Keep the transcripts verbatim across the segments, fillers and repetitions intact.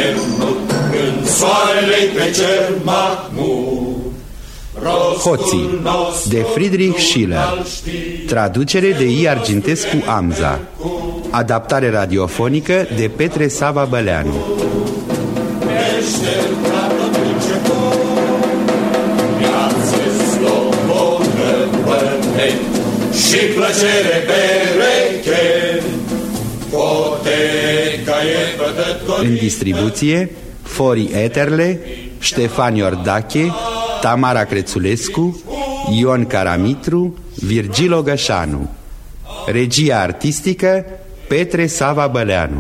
așternut când soarele pe cer mahmur. Hoții de Friedrich Schiller. Traducere de I. Argintescu Amza. Adaptare radiofonică de Petre Sava Băleanu. Și plăcere pereche, poteca e bătătorie. În distribuție Fori Eterle, Ștefan Iordache, Tamara Crețulescu, Ion Caramitru, Virgil Ogășanu. Regia artistică Petre Sava Băleanu.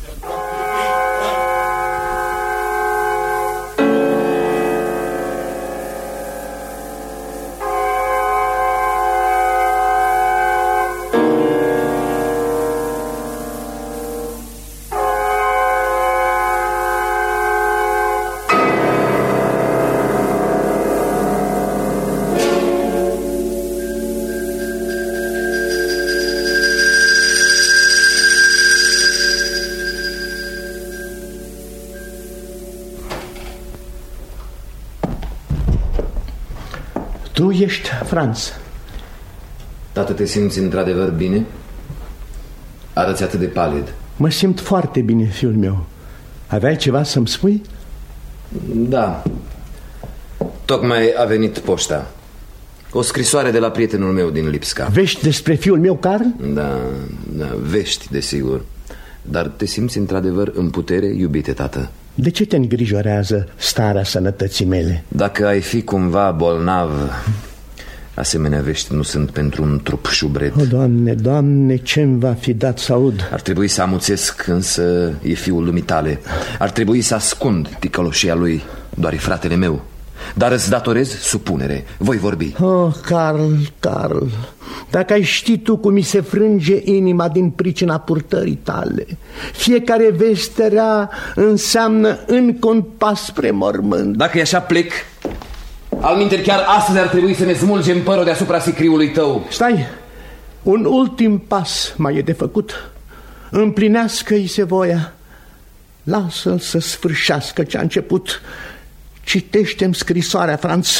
Tu ești Franz. Tată, te simți într-adevăr bine? Arăți atât de palid. Mă simt foarte bine, fiul meu. Aveai ceva să-mi spui? Da. Tocmai a venit poșta. O scrisoare de la prietenul meu din Lipsca. Vești despre fiul meu, Carl? Da, da, vești, desigur. Dar te simți într-adevăr în putere, iubite tată? De ce te îngrijorează starea sănătății mele? Dacă ai fi cumva bolnav, asemenea vești nu sunt pentru un trup șubret. O, Doamne, Doamne, ce-mi va fi dat să aud? Ar trebui să amuțesc, însă e fiul lumii tale. Ar trebui să ascund ticăloșia lui, doar e fratele meu. Dar îți datorez supunere. Voi vorbi. Oh, Carl, Carl, dacă ai ști tu cum mi se frânge inima din pricina purtării tale. Fiecare veste rea înseamnă încă un pas spre mormânt. Dacă e așa, plec. Alminteri, chiar astăzi ar trebui să ne smulgem părul deasupra sicriului tău. Stai, un ultim pas mai e de făcut. Împlinească-i se voia. Lasă-l să sfârșească ce-a început. Citește-mi scrisoarea, Franz.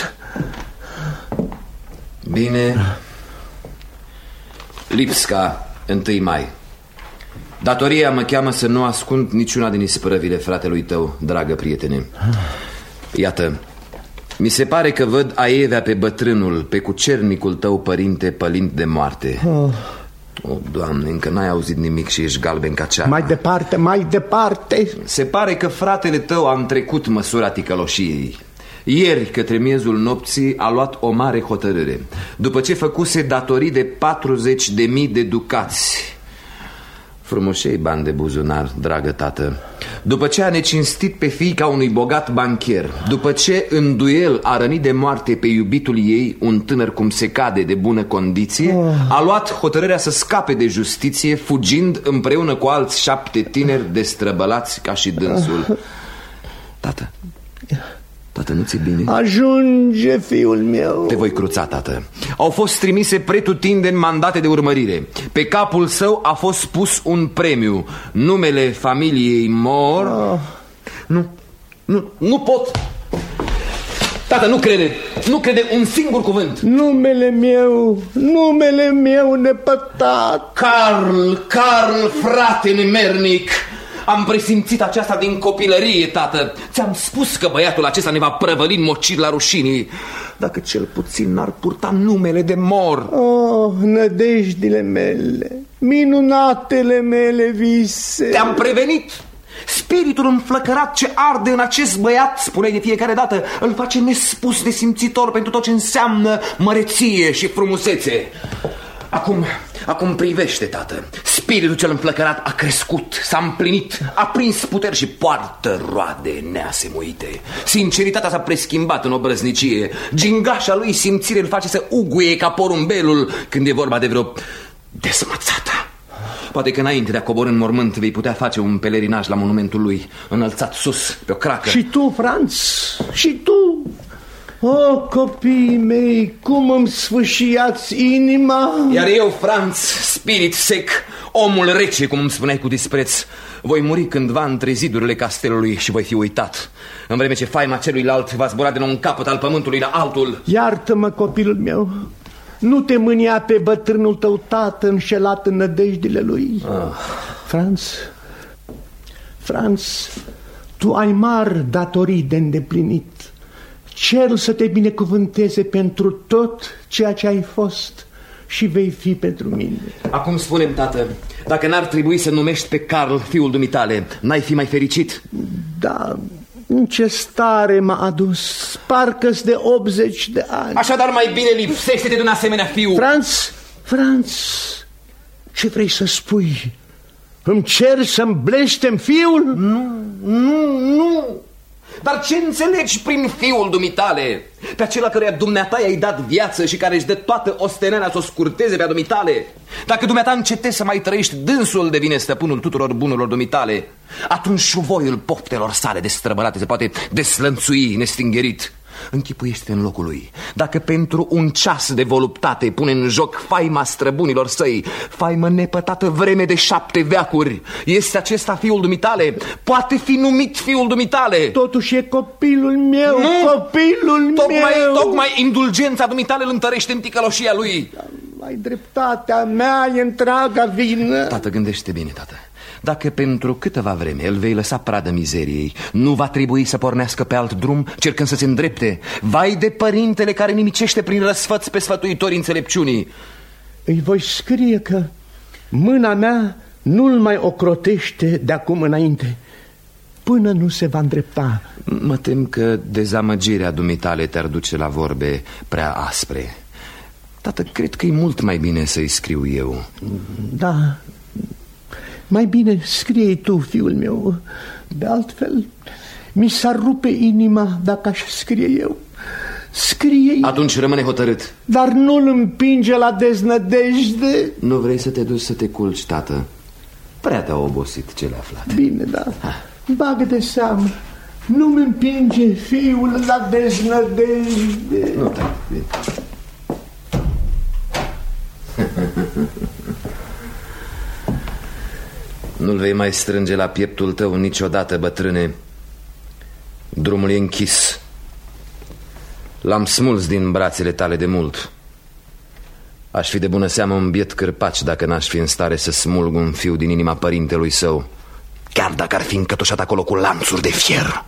Bine. Lipsca, întâi mai. Datoria mă cheamă să nu ascund niciuna din isprăvile fratelui tău, dragă prietene. Iată, mi se pare că văd aievea pe bătrânul, pe cucernicul tău părinte pălind de moarte. Oh. O, Doamne, încă n-ai auzit nimic și ești galben ca ceara. Mai departe, mai departe. Se pare că fratele tău a întrecut măsura ticăloșiei. Ieri, către miezul nopții, a luat o mare hotărâre. După ce făcuse datorii de patruzeci de mii de ducați. Frumoșei bani de buzunar, dragă tată. După ce a necinstit pe fiica unui bogat bancher, după ce în duel a rănit de moarte pe iubitul ei, un tânăr cum se cade de bună condiție, a luat hotărârea să scape de justiție, fugind împreună cu alți șapte tineri destrăbălați ca și dânsul. Tată, tată, nu ți-e bine? Ajunge, fiul meu. Te voi cruța, tată. Au fost trimise pretutindeni mandate de urmărire. Pe capul său a fost pus un premiu. Numele familiei Mor. oh. Nu, nu, nu pot. Tată, nu crede, nu crede un singur cuvânt. Numele meu, numele meu nepătat. Carl, Carl, frate nemernic. Am presimțit aceasta din copilărie, tată. Ți-am spus că băiatul acesta ne va prăvăli în mocir la rușinii. Dacă cel puțin n-ar purta numele de Mor. Oh, nădejdile mele, minunatele mele vise. Te-am prevenit. Spiritul înflăcărat ce arde în acest băiat, spuneai de fiecare dată, îl face nespus de simțitor pentru tot ce înseamnă măreție și frumusețe. Acum, acum privește, tată. Spiritul cel înflăcărat a crescut, s-a împlinit, a prins puteri și poartă roade neasemuite. Sinceritatea s-a preschimbat în obrăznicie. Gingașa lui simțire îl face să uguie ca porumbelul când e vorba de vreo desmățată. Poate că înainte de a coborî în mormânt vei putea face un pelerinaj la monumentul lui, înălțat sus pe o cracă. Și tu, Franz, și tu. O, copiii mei, cum îmi sfâșiați inima. Iar eu, Franz, spirit sec, omul rece, cum îmi spuneai cu dispreț, Voi muri cândva între zidurile castelului și voi fi uitat, în vreme ce faima celuilalt va zbura de la un capăt al pământului la altul. Iartă-mă, copilul meu, nu te mânia pe bătrânul tău tată înșelat în nădejdile lui. ah. Franz, Franz, tu ai mari datorii de îndeplinit. Cerul să te binecuvânteze pentru tot ceea ce ai fost și vei fi pentru mine. Acum spune-mi, tată, dacă n-ar trebui să numești pe Carl fiul dumitale, n-ai fi mai fericit? Da, în ce stare m-a adus, parcă-s de optzeci de ani. Așadar mai bine lipsește-te de un asemenea fiu. Franz, Franz, ce vrei să spui? Îmi cer să-mi blestem fiul? Nu, nu, nu. Dar ce înțelegi prin fiul dumitale? Pe acela căruia dumneata i-ai dat viață și care își dă toată osteneala să o scurteze pe-a dumitale. Dacă dumneata încetezi să mai trăiești, dânsul devine stăpânul tuturor bunurilor dumitale. Atunci șuvoiul poftelor sale destrăbălate se poate deslănțui nestingerit. Închipuiește-te în locul lui. Dacă pentru un ceas de voluptate pune în joc faima străbunilor săi, faimă nepătată vreme de șapte veacuri, este acesta fiul dumitale? Poate fi numit fiul dumitale? Totuși e copilul meu, nu. Copilul tocmai, meu. Tocmai indulgența dumitale îl întărește în ticăloșia lui. Mai dreptatea mea e întreaga vină. Tată, gândește bine, tată. Dacă pentru câteva vreme îl vei lăsa pradă mizeriei, nu va trebui să pornească pe alt drum, cercând să se îndrepte. Vai de părintele care nimicește prin răsfăț pe sfătuitorii înțelepciunii. Îi voi scrie că mâna mea nu-l mai ocrotește de acum înainte, până nu se va îndrepta. Mă tem că dezamăgirea dumitale te-ar duce la vorbe prea aspre. Tată, cred că e mult mai bine să-i scriu eu. Da, mai bine scrie tu, fiul meu. De altfel, mi s-ar rupe inima dacă aș scrie eu. Scrie. Atunci rămâne hotărât. Dar nu-l împinge la deznădejde. Nu vrei să te duci să te culci, tată? Prea te-a obosit ce le-a aflat. Bine, da, bagă de seamă. Nu-mi împinge fiul la deznădejde. Nu, da, bine. Nu-l vei mai strânge la pieptul tău niciodată, bătrâne. Drumul e închis. L-am smuls din brațele tale de mult. Aș fi de bună seamă un biet cârpaci dacă n-aș fi în stare să smulg un fiu din inima părintelui său, chiar dacă ar fi încătușat acolo cu lanțuri de fier.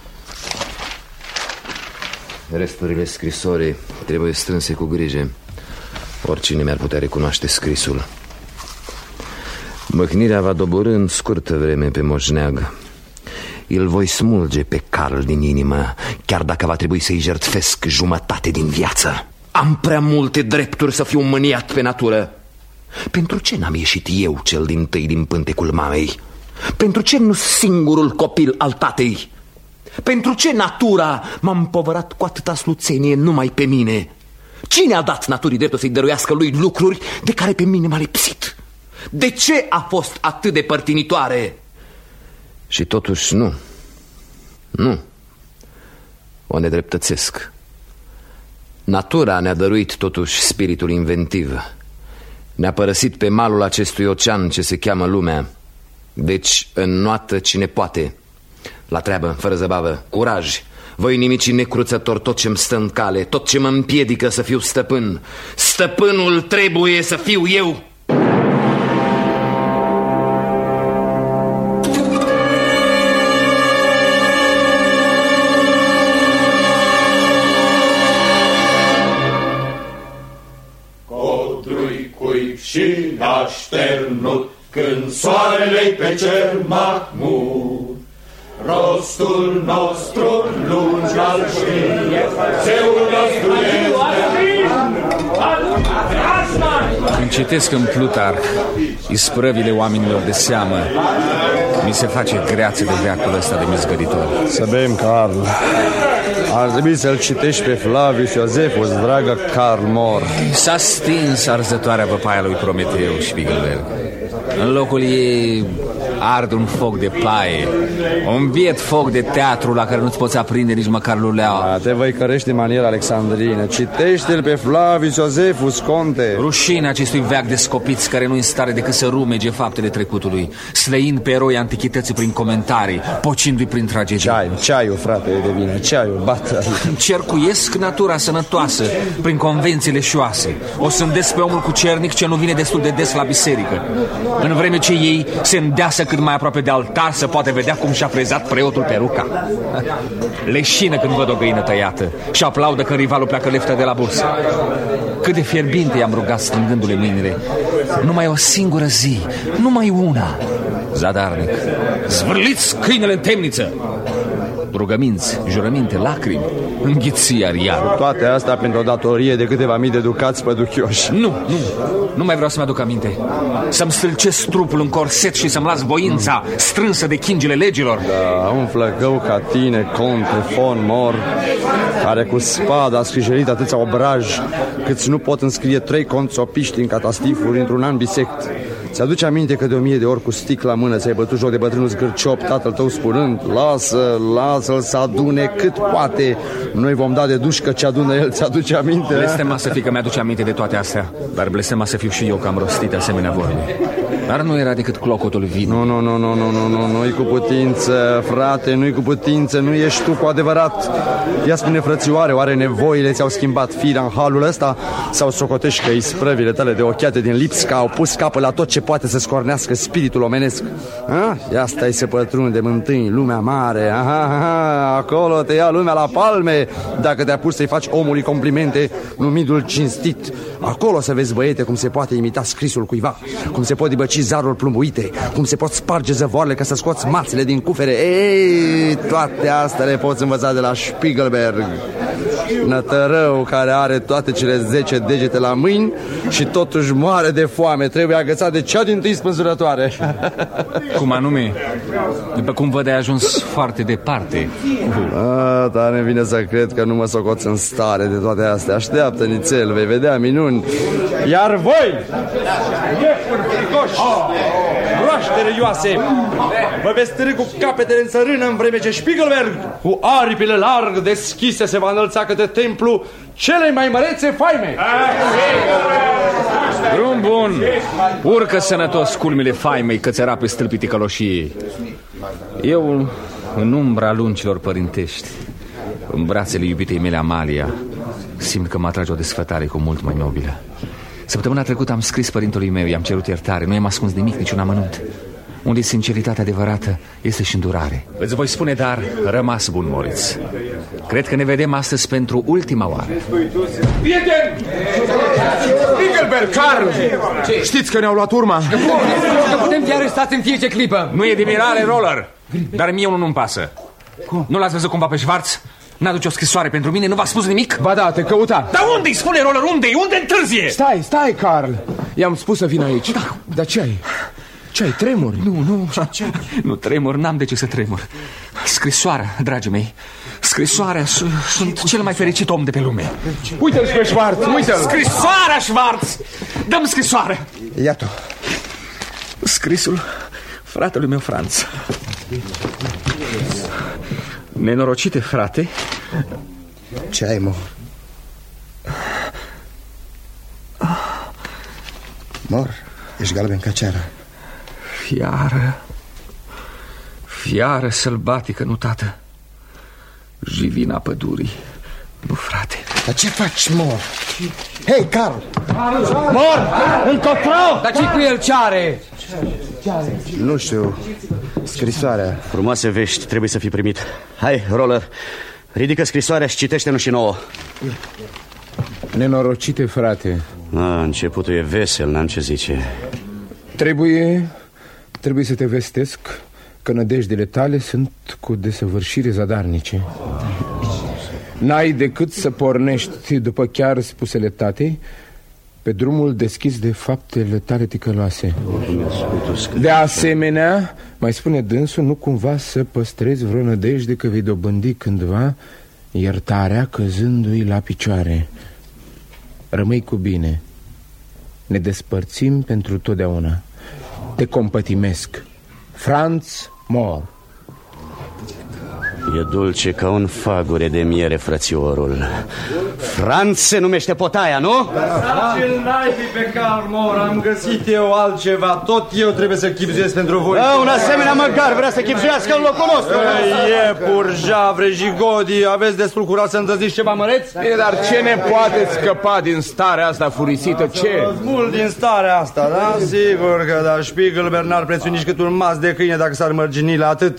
Resturile scrisorii trebuie strânse cu grijă. Oricine mi-ar putea recunoaște scrisul. Mâhnirea va doborî în scurtă vreme pe moșneag. Îl voi smulge pe Carl din inimă, chiar dacă va trebui să-i jertfesc jumătate din viață. Am prea multe drepturi să fiu mâniat pe natură. Pentru ce n-am ieșit eu cel dintâi din pântecul mamei? Pentru ce nu singurul copil al tatei? Pentru ce natura m-a împovărat cu atâta sluțenie numai pe mine? Cine a dat naturii dreptul să-i dăruiască lui lucruri de care pe mine m-a lipsit? De ce a fost atât de părtinitoare? Și totuși nu. Nu. O nedreptățesc. Natura ne-a dăruit totuși spiritul inventiv. Ne-a părăsit pe malul acestui ocean ce se cheamă lumea. Deci înnoată cine poate. La treabă, fără zăbavă, curaj. Voi nimici necruțător tot ce-mi stă în cale, tot ce mă împiedică să fiu stăpân. Stăpânul trebuie să fiu eu. Și așternut când soarele-i pe cer mahmur. Rostul nostru lungi al știe, zeul nostru este. Când citesc în Plutarh isprăvile oamenilor de seamă, mi se face greață de veacul ăsta de mizgăritor. Să bem, Carl. Ar trebui să-l citești pe Flavius Iosefus, dragă Carl Mor. S-a stins arzătoarea văpaia lui Prometeu, Spiegelberg. În locul ei arde un foc de paie, un biet foc de teatru la care nu-ți poți aprinde nici măcar luleaua. A, te văicărești de manieră alexandrină. Citește-l pe Flavius Iosefus, conte. Rușine acestui veac de scopiți care nu-i în stare decât să rumege faptele trecutului, slăind pe eroi antichității prin comentarii, pocindu-i prin tragedii. Ceaiul, ceaiul, frate, e de vină, ceaiul, bată. Cercuiesc natura sănătoasă prin convențiile șoase. O sândesc pe omul cu cernic ce nu vine destul de des la biserică, în vreme ce ei se îndeasă cât mai aproape de altar să poate vedea cum și-a prezat preotul peruca. Leșină când văd o găină tăiată și aplaudă că rivalul pleacă leftă de la bursă. Cât de fierbinte i-am rugat strângându-le mâinile. Numai o singură zi, numai una. Zadarnic: zvârliți câinele în temniță! Rugăminți, jurăminte, lacrimi, înghiți iar iar. Toate astea pentru o datorie de câteva mii de ducați păduchioși. Nu, nu, nu mai vreau să-mi aduc aminte. Să-mi stâlcesc trupul în corset și să-mi las voința strânsă de chingile legilor. Da, un flăcău ca tine, conte von Mor, care cu spada a scrijelit atâția obraj câți nu pot înscrie trei conțopiști în catastifuri într-un an bisect. Ți-aduce aminte că de o mie de ori cu sticla în mână ți-ai bătut joc de bătrânul zgârciop, tatăl tău spunând: lasă, lasă-l să adune cât poate, noi vom da de dușcă ce adună el. Ți-aduce aminte? Blestema să fie că mi-aduce aminte de toate astea, dar blestema să fiu și eu că am rostit asemenea vorbe. Dar nu era decât clocotul vin. Nu, nu, nu, nu, nu, nu, nu, nu-i cu putință, frate, nu-i cu putință, nu ești tu cu adevărat. Ia spune, frățioare, oare nevoile ți-au schimbat firea în halul ăsta? Sau socotești că isprăvile tale de ochiate din Lipsca au pus capăt la tot ce poate să scornească spiritul omenesc? Ha? Ia stai să pătrundem întâi lumea mare. Aha, aha, acolo te ia lumea la palme dacă te-a pus să-i faci omului complimente numidul cinstit. Acolo să vezi, băiete, cum se poate imita scrisul cuiva, cum se pot dibăci zaruri plumbuite, cum se pot sparge zăvoarele ca să scoți mațele din cufere. Ei, toate astea le poți învăța de la Spiegelberg, nătărău care are toate cele zece degete la mâini și totuși moare de foame, trebuie agățat de cea dintâi spânzurătoare. Cum anume? După cum văd, ai ajuns foarte departe. A, dar ne vine să cred că nu mă socoți în stare de toate astea. Așteaptă, nițel, vei vedea minuni. Iar voi, iefuri fricoși, broaște răioase, vă veți târî cu capetele în țărână, în vreme ce Spiegelberg, cu aripile larg deschise, se va înălța către templu celei mai mărețe faime. Drum bun. Urcă sănătos culmile faimei că ți-era pe stâlpii ticăloșiei. Eu, în umbra luncilor părintești, în brațele iubitei mele Amalia, simt că mă atrage o desfătare cu mult mai nobilă. Săptămâna trecută am scris părintelui meu, i-am cerut iertare, nu i-am ascuns nimic, niciun amănunt. Unde sinceritate adevărată este și îndurare. Îți voi spune, dar rămas bun, Moritz. Cred că ne vedem astăzi pentru ultima oară. Prieten! Spiegelberg, Karl! Știți că ne-au luat urma? Că putem fi arestați în fiecare clipă. Nu e de mirare, Roller, dar mie unul nu-mi pasă. Cum? Nu l-ați văzut cumva pe Schwarz? N-aduce o scrisoare pentru mine? Nu v-a spus nimic? Ba da, te căuta. Dar unde-i? Spune, Roller, unde-i? Unde întârzie? Stai, stai, Karl. I-am spus să vină aici. Da. Dar ce ai? Ce ai, tremuri? Nu, nu, ce? Nu tremur, n-am de ce să tremur. Scrisoarea, dragii mei, scrisoarea, sunt cel mai fericit om de pe lume. Uite-l pe Schwarz, uite-l. Scrisoarea, Schwarz! Dă-mi scrisoarea. Iată. Scrisul fratelui meu Franz. Nenorocite, frate. Ce ai, mă? Mor, ești galben ca ceara. Fiară, fiară sălbatică, nu, tată. Jivina pădurii, nu, frate. Dar ce faci, Mor? Hei, Karl! Mor! Încotro! Dar ce cu el, ce are? Nu știu, scrisoarea. Frumoase vești, trebuie să fi primit. Hai, Roller, ridică scrisoarea și citește-ne și nouă. Nenorocite, frate. A, începutul e vesel, n-am ce zice. Trebuie, trebuie să te vestesc că nădejdele tale sunt cu desăvârșire zadarnice. N-ai decât să pornești după chiar spusele tatei pe drumul deschis de faptele tale ticăloase. De asemenea, mai spune dânsul, nu cumva să păstrezi vreo nădejde că vei dobândi cândva iertarea căzându-i la picioare. Rămâi cu bine. Ne despărțim pentru totdeauna. Te compătimesc. Franz Mohr. E dulce ca un fagure de miere, frățiorul. Franz se numește potaia, nu? Ce-l naibii pe Karl Mohr, am găsit eu altceva. Tot eu trebuie să chipzuiesc pentru voi. Da, un asemenea măgar vrea să chipzuiască în locul nostru. Iepuri, javre, jigodii, aveți destul curaj să îndrăziți ceva măreți? E, dar ce ne poate scăpa din starea asta furisită? Ce? Mult din starea asta, da? Sigur că da, Spiegelberg n-ar prețui nici cât un mas de câine dacă s-ar mărgini la atât.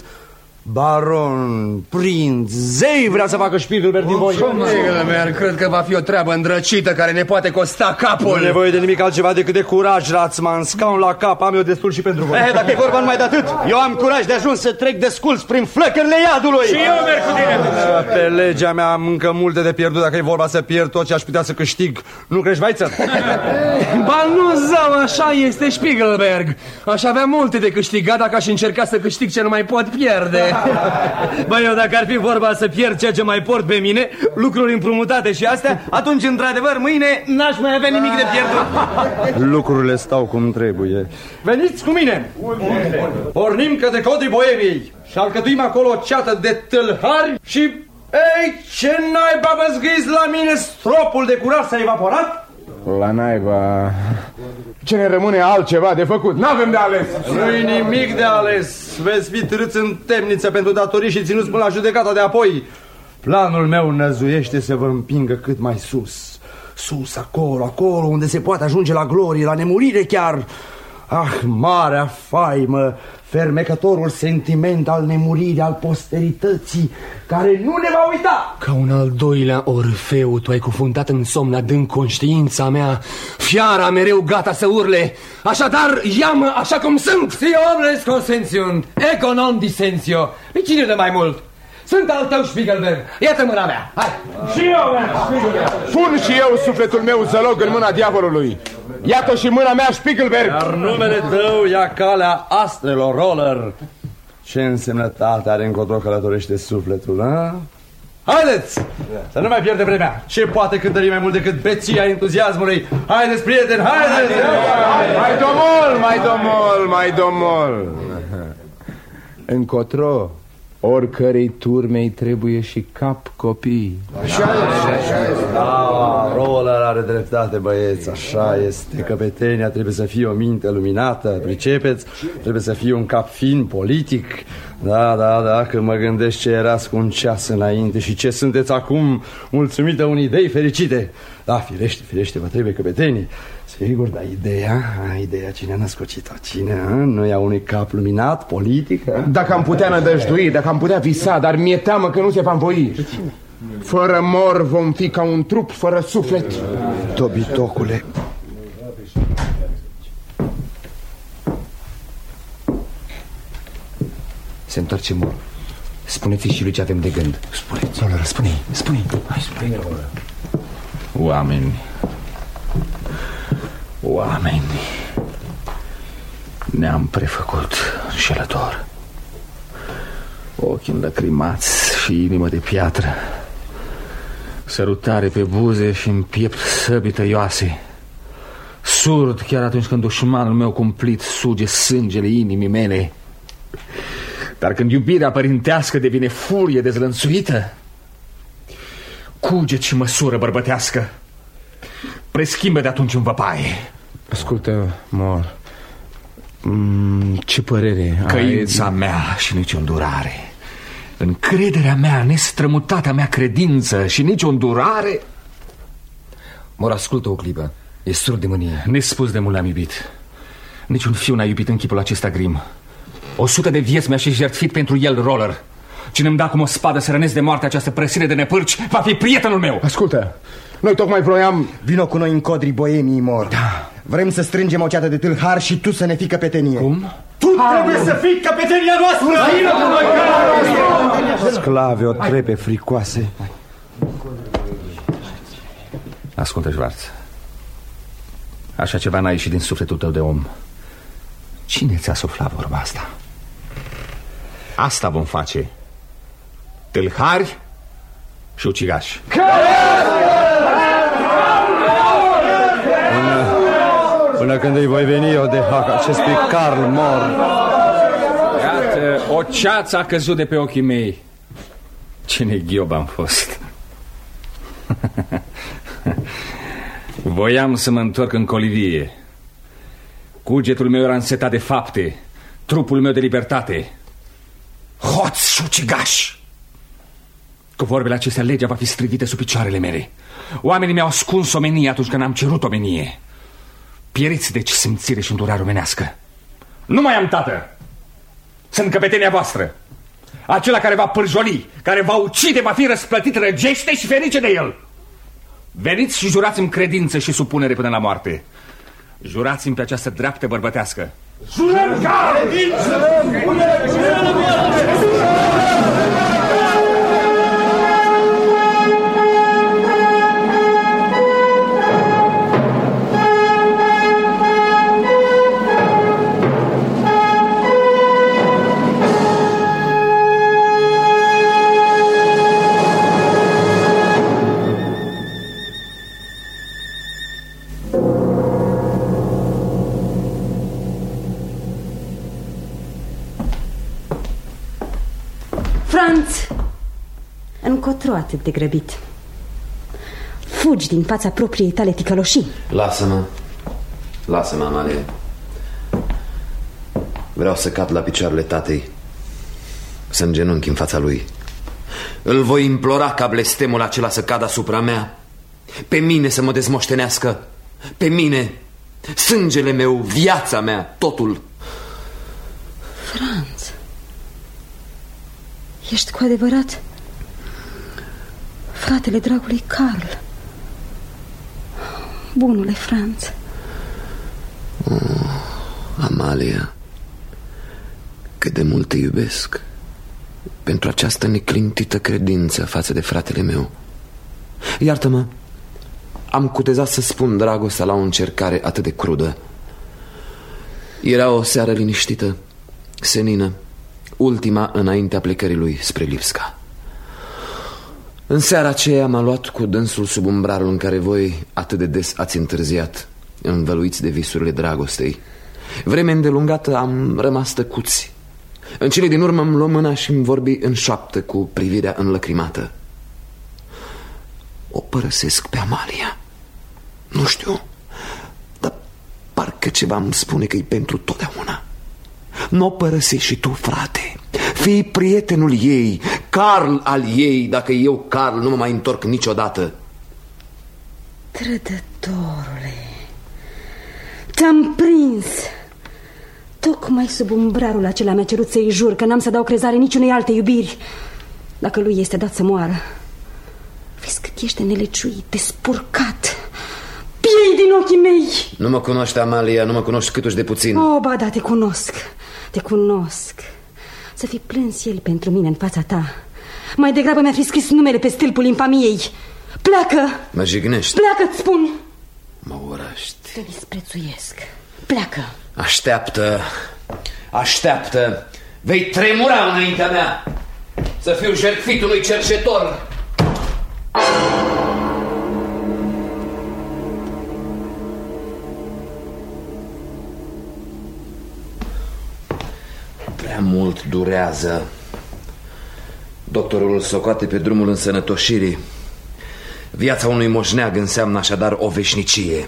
Baron, prinț, zei vrea să facă Spiegelberg din voi. Spiegelberg, cred că va fi o treabă îndrăcită care ne poate costa capul. Nu e nevoie de nimic altceva decât de curaj, Rațman. Scaun la cap, am eu destul și pentru voi. Eh, dacă e vorba numai de atât, eu am curaj de ajuns să trec de sculț prin flăcările iadului. Și eu merg cu tine. Pe legea mea am încă multe de pierdut. Dacă e vorba să pierd tot ce aș putea să câștig. Nu crești, Weitzer? Ba nu, zău, așa este Spiegelberg. Aș avea multe de câștigat dacă aș încerca să câștig ce nu mai pot pierde. Bă, eu dacă ar fi vorba să pierd ceea ce mai port pe mine, lucruri împrumutate și astea, atunci, într-adevăr, mâine n-aș mai avea nimic de pierdut. Lucrurile stau cum trebuie. Veniți cu mine! Pornim către codrii Boemiei și alcătuim acolo o ceată de tâlhari și... Ei, ce naiba vă zgâiți la mine? Stropul de curaj s-a evaporat? La naiba... Ce ne rămâne altceva de făcut? N-avem de ales. Nu-i nimic de ales. Veți fi târâți în temniță pentru datorii și ținuți până la judecata de apoi. Planul meu năzuiește să vă împingă cât mai sus. Sus, acolo, acolo, unde se poate ajunge la glorie, la nemurire chiar. Ah, marea faimă, fermecătorul sentiment al nemuririi, al posterității, care nu ne va uita. Ca un al doilea Orfeu, tu ai cufundat în somn adânc conștiința mea, fiara mereu gata să urle. Așadar, ia-mă așa cum sunt. Si obles consensiunt, ego non dissentio. Pe cine de mai mult? Sunt al tău, Spiegelberg. Iată mâna mea. Hai. Și eu, Spiegelberg. Pun și eu sufletul meu zălog în mâna diavolului. Iată și mâna mea, Spiegelberg. Iar numele tău ia calea astrelor, Roller. Ce însemnătate are încotro călătorește sufletul, a? Haideți! Să nu mai pierde vremea. Ce poate cântări mai mult decât beția entuziasmului? Haideți, prieteni, haideți! Mai domol, mai domol, mai domol. Încotro oricărei turmei trebuie și cap copii. Așa este. Da, Roller are dreptate, băieți. Așa este. Căpetenia trebuie să fie o minte luminată, pricepeți? Trebuie să fie un cap fin, politic. Da, da, da, că mă gândesc ce erați cu un ceas înainte și ce sunteți acum, mulțumită unei idei fericite. Da, firește, firește, vă trebuie căpetenii. Sigur, dar ideea, ideea cine a născocit-o? Cine, a? Nu e a unui cap luminat, politic? A? Dacă am putea nădăjdui, dacă am putea visa, dar mi-e teamă că nu se va învoi. Fără mor vom fi ca un trup fără suflet. Dobitocule. Se întoarce Mor. Spuneți-i și lui ce avem de gând. Spuneți. Roller, spune-i, spune-i. Hai, spune-i. Oameni, oameni, ne-am prefăcut înșelător. Ochi înlăcrimați și inimă de piatră, sărutare pe buze și în piept săbii tăioase, surd chiar atunci când dușmanul meu cumplit suge sângele inimii mele. Dar când iubirea părintească devine furie dezlănțuită, cuget și măsură bărbătească preschimbă de atunci în văpaie. Ascultă, Mor, mm, ce părere ai? Căința mea și nici o îndurare, încrederea mea, nestrămutata mea credință și nici o îndurare. Mor, ascultă o clipă. E surd de mânie. Nespus de mult l-am iubit. Niciun fiu n-a iubit în chipul acesta grim. O sută de vieți mi-a și jertfit pentru el, Roller. Cine-mi da cum o spadă să rănesc de moarte această prăsire de nepârci va fi prietenul meu. Ascultă, noi tocmai vroiam... Vino cu noi în codrii Boemii, Mor. Da. Vrem să strângem o ceată de tâlhari și tu să ne fii căpetenie. Cum? Tu trebuie să fii căpetenia noastră! Vino cu noi! Sclave, o trepe fricoase. Ascultă, Schwarz. Așa ceva n-a ieșit din sufletul tău de om. Cine ți-a suflat vorba asta? Asta vom face. Tâlhari și ucigași. Până, până când îi voi veni eu de hac acestui Karl Mohr. O ceață a căzut de pe ochii mei. Ce neghiob am fost. Voiam să mă întorc în colivie. Cugetul meu era însetat de fapte, trupul meu de libertate. Hoț și ucigaș! Cu vorbele acestea, legea va fi strivită sub picioarele mele. Oamenii mi-au ascuns omenie atunci când am cerut omenie. Pieriți deci simțire și îndurare omenească. Nu mai am tată. Sunt căpetenia voastră. Acela care va pârjoli, care va ucide, va fi răsplătit răgește și ferice de el. Veniți și jurați-mi credință și supunere până la moarte. Jurați-mi pe această dreaptă bărbătească. Jurăm ca credință! Franț, încotro atât de grăbit? Fugi din fața propriei tale ticăloșii. Lasă-mă, lasă-mă, Amalie. Vreau să cad la picioarele tatei, să îngenunchi în fața lui. Îl voi implora ca blestemul acela să cadă asupra mea, pe mine să mă dezmoștenească, pe mine, sângele meu, viața mea, totul. Franț, ești cu adevărat fratele dragului Carl. Bunule Franț. Oh, Amalia, cât de mult te iubesc pentru această neclintită credință față de fratele meu. Iartă-mă, am cutezat să spun dragostea la o încercare atât de crudă. Era o seară liniștită, senină, ultima înaintea plecării lui spre Lipsca. În seara aceea m-a luat cu dânsul sub umbrarul în care voi atât de des ați întârziat, învăluiți de visurile dragostei. Vreme îndelungată am rămas tăcuți. În cele din urmă îmi luă mâna și îmi vorbi în șoaptă cu privirea înlăcrimată. O părăsesc pe Amalia. Nu știu, dar parcă ceva îmi spune că e pentru totdeauna. Nu o părăsești și tu, frate. Fii prietenul ei, Carl al ei, dacă eu, Carl, nu mă mai întorc niciodată. Trădătorule, te-am prins. Tocmai sub umbrarul acela mi-a cerut să-i jur că n-am să dau crezare niciunei alte iubiri. Dacă lui este dat să moară. Vezi cât ești neleciuit, despurcat. Piei din ochii mei. Nu mă cunoști, Amalia, nu mă cunoști câtuși de puțin. Oh, ba da, te cunosc, te cunosc. Să fi plâns el pentru mine în fața ta. Mai degrabă mi-a fi scris numele pe stâlpul infamiei. Pleacă. Mă jignești. Pleacă-ți spun. Mă urăști. Te disprețuiesc. Pleacă. Așteaptă, așteaptă. Vei tremura înaintea mea. Să fiu jertfitul lui cercetor. Prea mult durează. Doctorul îl socoate pe drumul însănătoșirii. Viața unui moșneag înseamnă așadar o veșnicie.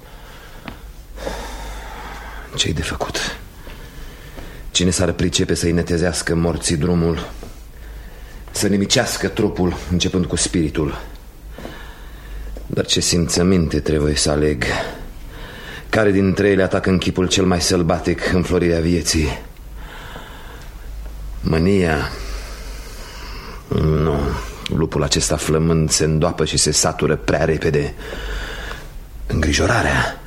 Ce-i de făcut? Cine s-ar pricepe să-i netezească morții drumul, să nimicească trupul, începând cu spiritul? Dar ce simțăminte trebuie să aleg? Care dintre ele atacă în chipul cel mai sălbatic înflorirea vieții? Mânia? Nu. Lupul acesta flămând se îndoapă și se satură prea repede. Îngrijorarea?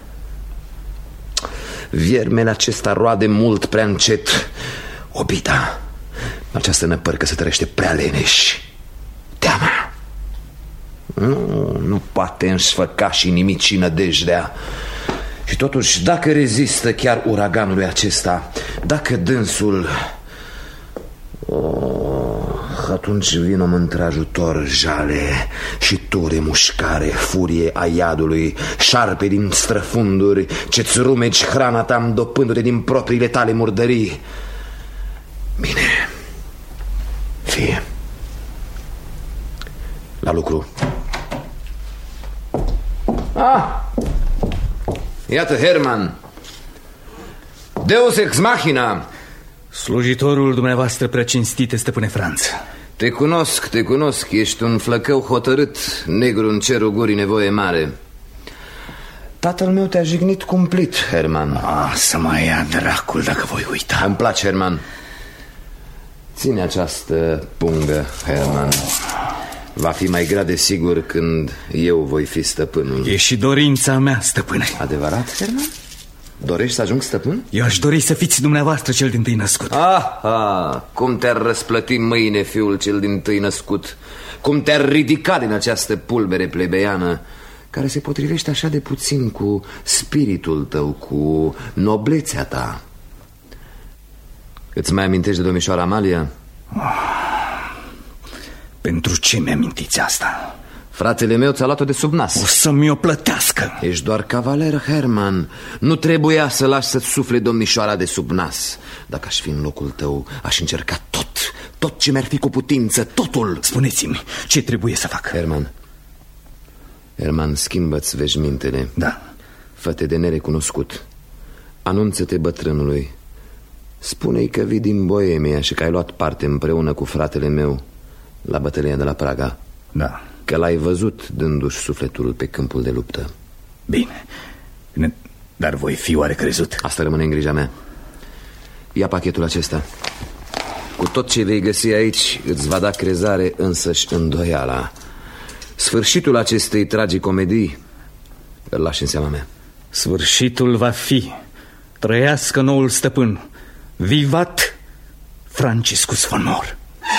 Viermele acesta roade mult prea încet. Obita. Această năpărcă se tărește prea leneș. Teama. Nu, nu poate însfăca și nimici nădejdea. Și totuși, dacă rezistă chiar uraganului acesta, dacă dânsul... Oh, atunci vin om într-ajutor, jale, și tu, remușcare, furie a iadului, șarpe din străfunduri, ce-ți rumegi hrana ta îndopându-te din propriile tale murdării. Bine. Fie. La lucru. Ah! Iată, Herman. Deus ex machina. Slujitorul dumneavoastră prea cinstite, stăpâne Franț. Te cunosc, te cunosc. Ești un flăcău hotărât, negru în cerul gurii, nevoie mare. Tatăl meu te-a jignit cumplit, Herman. Ah, să mai ia dracul dacă voi uita. Îmi place, Herman. Ține această pungă, Herman. Va fi mai grea de sigur când eu voi fi stăpânul. E și dorința mea, stăpâne. Adevărat, Herman? Dorești să ajung stăpân? Eu aș dori să fiți dumneavoastră cel dintâi născut. Ah, ah, cum te-ar răsplăti mâine fiul cel dintâi născut. Cum te-ar ridica din această pulbere plebeiană, care se potrivește așa de puțin cu spiritul tău, cu noblețea ta. Îți mai amintești de domnișoara Amalia? Oh, pentru ce mi-amintiți asta? Fratele meu ți-a luat-o de sub nas. O să-mi o plătească. Ești doar cavaler, Herman. Nu trebuia să lași să-ți sufle domnișoara de sub nas. Dacă aș fi în locul tău, aș încerca tot. Tot ce mi-ar fi cu putință, totul. Spuneți-mi, ce trebuie să fac? Herman, Herman, schimbă-ți veșmintele. Da. Fă-te de nerecunoscut. Anunță-te bătrânului. Spune-i că vii din Boemia și că ai luat parte împreună cu fratele meu la bătălia de la Praga. Da. Că l-ai văzut dându-și sufletul pe câmpul de luptă. Bine, Bine. Dar voi fi oare crezut? Asta rămâne în grija mea. Ia pachetul acesta. Cu tot ce vei găsi aici îți va da crezare însăși îndoiala. Sfârșitul acestei tragicomedii îl lași în seama mea. Sfârșitul va fi: trăiască noul stăpân. Vivat Franciscus von Mohr.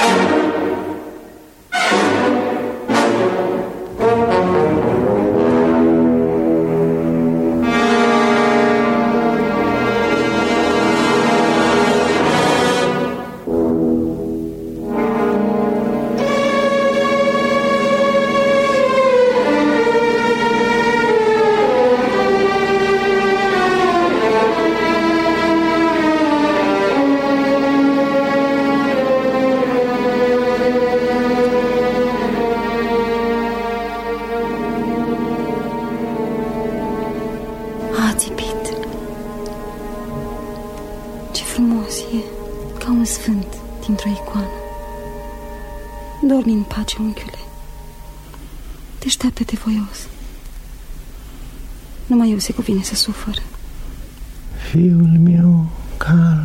Dormi în pace, unchiule. Deșteaptă-te voios. Numai eu se cuvine să sufăr. Fiul meu, Carl,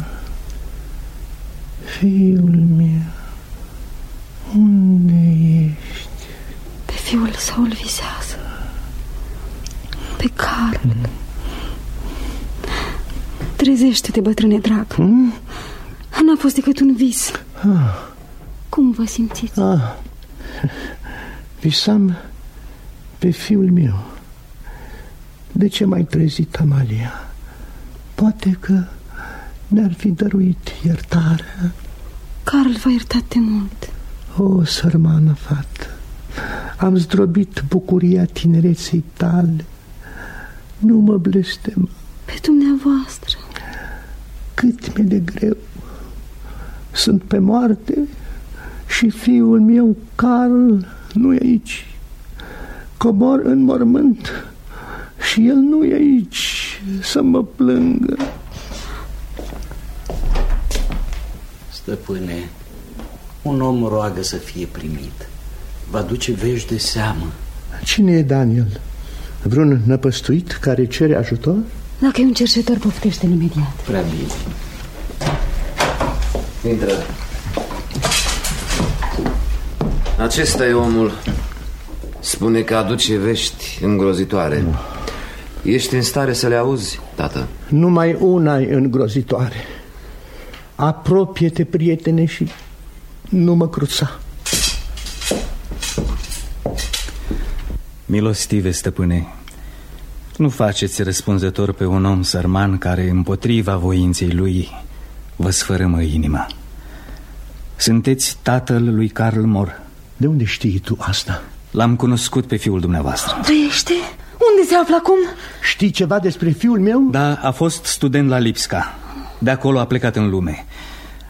fiul meu, unde ești? Pe fiul său îl visează. Pe Carl. Mm. Trezește-te, bătrâne drag. Mm? N-a fost decât un vis. Ah. Cum vă simțiți? Ah, visam pe fiul meu. De ce m-ai trezit, Amalia? Poate că mi-ar fi dăruit iertarea. Carl v-a iertat de mult. O, sărmană fată, am zdrobit bucuria tinereței tale. Nu mă blestem. Pe dumneavoastră. Cât mi-e de greu. Sunt pe moarte și fiul meu, Carl, nu e aici. Cobor în mormânt și el nu e aici să mă plângă. Stăpâne, un om roagă să fie primit. Va duce vești de seamă. Cine e Daniel? Vreun năpăstuit care cere ajutor? Dacă e un cerșetor, poftește-l imediat. Prea bine. Intră. Acesta e omul. Spune că aduce vești îngrozitoare. Ești în stare să le auzi, tată? Numai una e îngrozitoare. Apropie-te, prietene, și nu mă cruța. Milostive stăpâne, nu faceți răspunzător pe un om sărman care, împotriva voinței lui, vă sfărâmă inima. Sunteți tatăl lui Carl Mohr. De unde știi tu asta? L-am cunoscut pe fiul dumneavoastră. Trăiește? Unde se află acum? Știi ceva despre fiul meu? Da, a fost student la Lipska. De acolo a plecat în lume.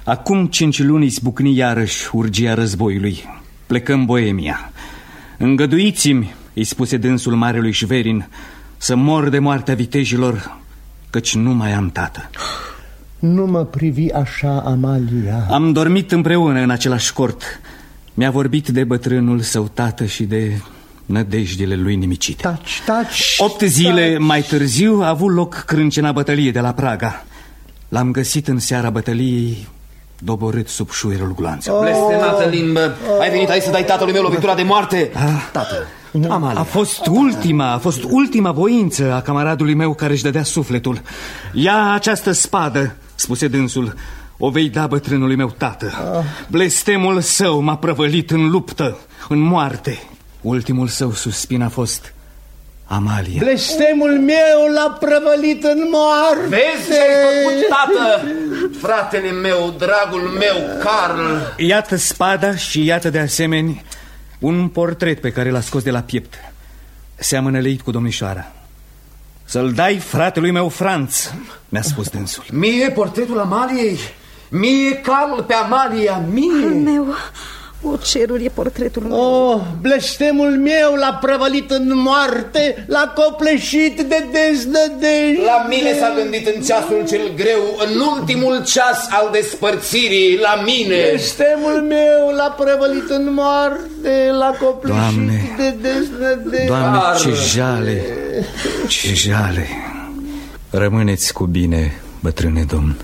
Acum cinci luni izbucni iarăși urgia războiului. Plecăm Boemia. Îngăduiți-mi, îi spuse dânsul marelui Șverin, să mor de moartea vitejilor, căci nu mai am tată. Nu mă privi așa, Amalia. Am dormit împreună în același cort. Mi-a vorbit de bătrânul său tată și de nădejdile lui nimicite. Taci, taci, Opt zile taci. mai târziu a avut loc crâncena bătăliei de la Praga. L-am găsit în seara bătăliei doborât sub șuierul gloanțelor. Blestemată limbă, ai venit aici să dai tatălui meu lovitura de moarte? Ah, Tată, Amalia. A fost ultima, a fost ultima voință a camaradului meu care își dădea sufletul. Ia această spadă, spuse dânsul, o vei da bătrânului meu tată. Blestemul său m-a prăvălit în luptă, în moarte. Ultimul său suspin a fost Amalia. Blestemul meu l-a prăvălit în moarte. Vezi ce ai făcut, tată? Fratele meu, dragul meu, Carl. Iată spada și iată de asemenea un portret pe care l-a scos de la piept. Seamănă leit cu domnișoara. Să-l dai fratelui meu Franț, mi-a spus dânsul. Mie portretul Amaliei? Mie, Carl, pe Amalia, mie? Al meu, o cerul e portretul meu. Oh, blestemul meu l-a prăvălit în moarte, l-a copleșit de deznădejde. La mine s-a gândit în ceasul cel greu, în ultimul ceas al despărțirii, la mine. Blestemul meu l-a prăvălit în moarte, l-a copleșit Doamne, de deznădejde. Doamne, ce jale, ce jale. Rămâneți cu bine, bătrâne domn.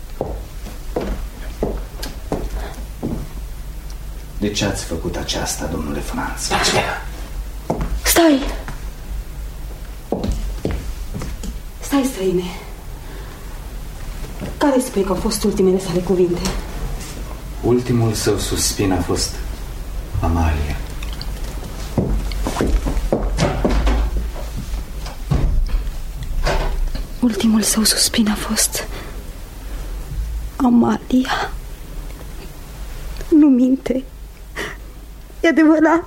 De ce ați făcut aceasta, domnule Franț? Stai! Stai, străine. Care spui că au fost ultimele sale cuvinte? Ultimul său suspin a fost Amalia. Ultimul său suspin a fost Amalia. Nu minte. E adevărat.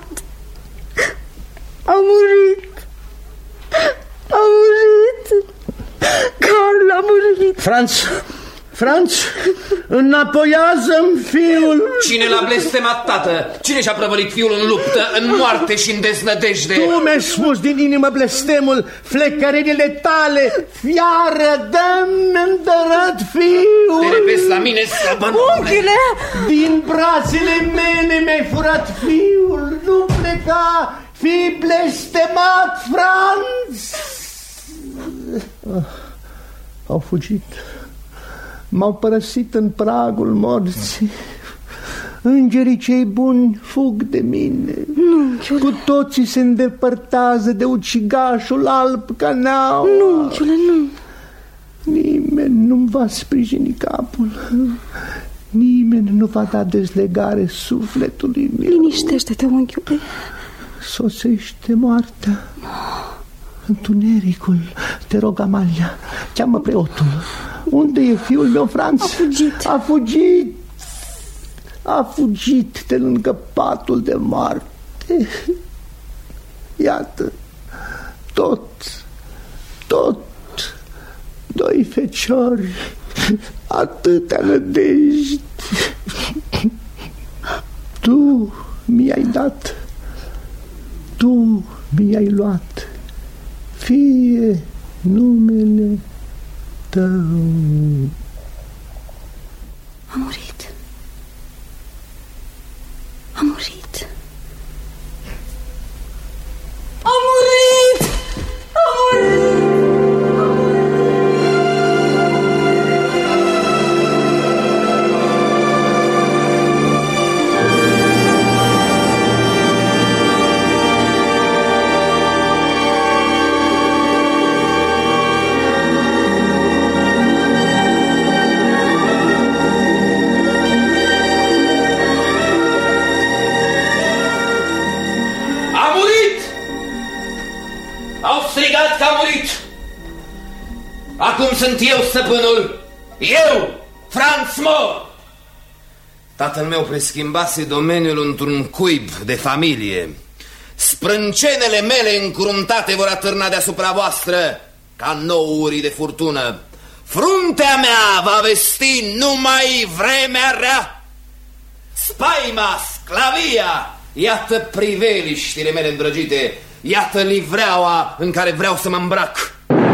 A murit. A murit. Carl a murit. Franț, Franț, înapoiază-mi fiul. Cine l-a blestemat, tată? Cine și-a prăvălit fiul în luptă, în moarte și în deznădejde? Tu mi-ai spus din inimă blestemul, flecările tale, fiară, dă-mi îndărăt fiul. Te repezi la mine, slăbănule. Din brațele mele mi-ai furat fiul, nu pleca, fi blestemat, Franț. Au fugit. M-au părăsit în pragul morții. Îngerii cei buni fug de mine. Nu, cu toții se îndepărtează de ucigașul alb ca neau. Nu, unchiule, nu. Nimeni nu-mi va sprijini capul. Nimeni nu va da dezlegare sufletului meu. Liniștește-te, unchiule. Sosește moartea. Întunericul. Te rog, Amalia, cheamă preotul. Unde e fiul meu, Franț? A fugit. A fugit. A fugit de lângă patul de moarte. Iată, tot, tot, doi feciori, atâtea nădejdi. Tu mi-ai dat, tu mi-ai luat, fie numele tău. A murit. A murit. A murit! A murit! Că a murit. Acum sunt eu stăpânul. Eu, Franț mor. Tatăl meu preschimbase domeniul într-un cuib de familie. Sprâncenele mele încruntate vor atârna deasupra voastră ca nouuri de furtună. Fruntea mea va vesti numai vremea rea. Spaima, sclavia, iată priveliștile mele îndrăgite, iată livreaua în care vreau să mă îmbrac.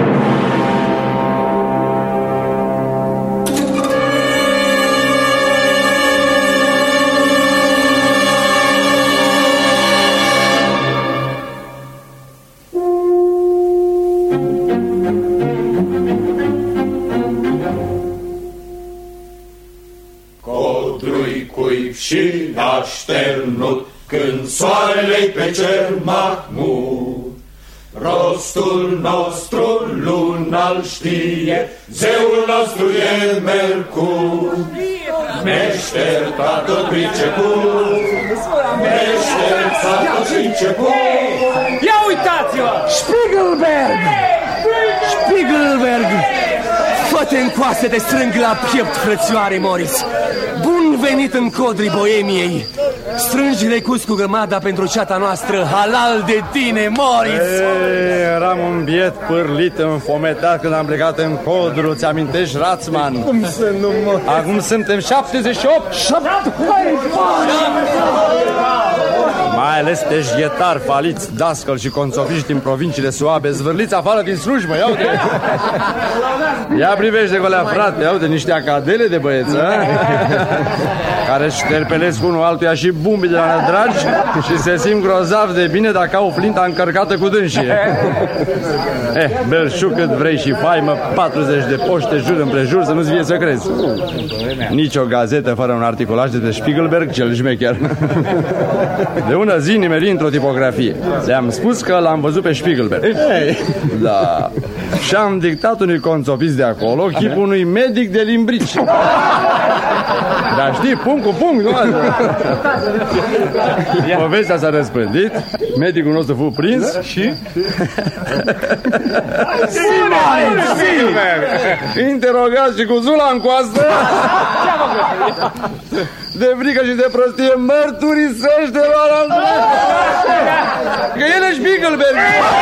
Și așternut când soarele-i pe cer mahmur. Rostul nostru luna-l știe, zeul nostru e Mercur. Meșter tatăl priceput, meșter tatăl priceput. Ia uitați-vă! Spiegelberg! Spiegelberg! Fă-te în coase de strâng la piept, frățioare Moritz! Bun venit în codrii Boemiei! Strângi-le cus cu gămada pentru ceata noastră, halal de tine, Moritz! Ei, eram un biet pârlit, înfometat când am plecat în codru, ți-amintești, Rațman? Cum să nu mă... Acum suntem șaptezeci și opt! Mai ales pe jghetari faliți, dascăl și conțofiști din provinciile suabe, zvârliți afară din slujbă, ia uite! Ia privește cu alea, frate, ia uite, niște acadele de băieți, a? Care șterpelesc unul altuia și bumbii de la dragi și se simt grozav de bine dacă au flinta încărcată cu dânsii. Eh, belșug cât vrei și faimă, patruzeci de poște jur împrejur, să nu-ți vie să crezi. Nici o gazetă fără un articolaj de Spiegelberg, cel șmecher. De una zi nimeri într-o tipografie. Le-am spus că l-am văzut pe Spiegelberg. Da. Și am dictat unui conțopis de acolo chipul unui medic de limbrici. Dar știi, punct cu punct, nu? Povestea s-a răspândit, medicul nostru fu prins și... interogat și cu zula în coastă, de frică și de prostie, mărturisește la că el e Spiegelberg.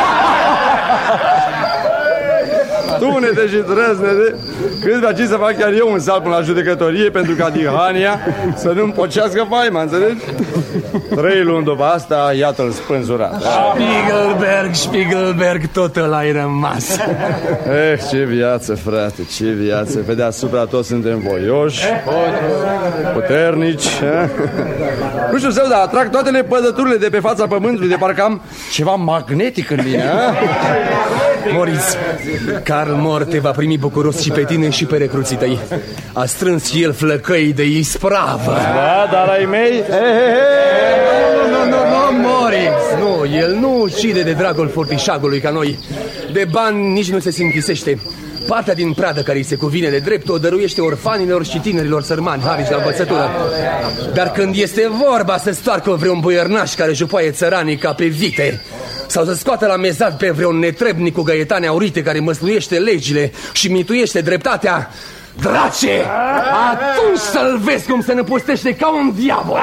Tune-te și trăzne-te, câțiva ci să fac chiar eu un salt până la judecătorie pentru ca Dihania să nu-mi pocească faima, înțelegi? Trei luni după asta, iată-l spânzurat. Spiegelberg, Spiegelberg, tot ăla-i rămas. Eh, ce viață, frate, ce viață. Pe deasupra toți suntem voioși, puternici. Nu știu să, dar atrag toate lepădăturile de pe fața pământului, de parcă am ceva magnetic în mine. Moritz, Karl Mohr te va primi bucuros și pe tine și pe recruții tăi. A strâns el flăcăi de ispravă. Da, dar ai mei? Nu, nu, nu, Moritz, nu, el nu ucide de dragul fortișagului ca noi. De bani nici nu se sinchisește. Partea din pradă care îi se cuvine de drept o dăruiește orfanilor și tinerilor sărmani, harici la învățătură. Dar când este vorba să stoarcă vreun boiernaș care jupoaie țăranii ca pe vite, sau să scoată la mezat pe vreun netrebnic cu găietane aurite care măsluiește legile și mituiește dreptatea, drace, atunci să-l vezi cum se năpustește ca un diavol.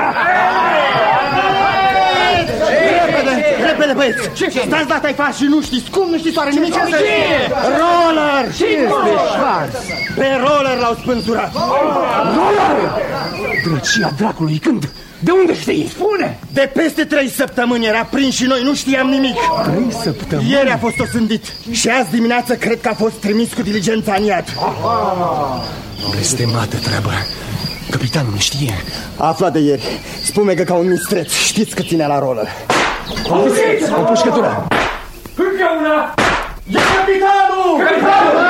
Repede, repede, băieți! Stați la taifa și nu știți cum, nu știți oare nimic? Roller! Ce este Schwarz? Pe Roller l-au spânzurat. Roller! Drăcia dracului, când? De unde știi? Spune! De peste trei săptămâni era prins și noi nu știam nimic. Trei săptămâni? Ieri a fost osândit și azi dimineață cred că a fost trimis cu diligența în iad. Blestemată treabă. Capitanul nu știe. A aflat de ieri. Spumegă ca un mistreț. Știți că ține la Roller. O pușcătură. Încă una! E capitanul! Capitanul!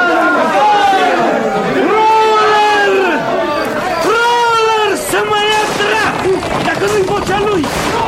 Roller! Roller! Să mă ia dracu! Dacă nu-i vocea lui!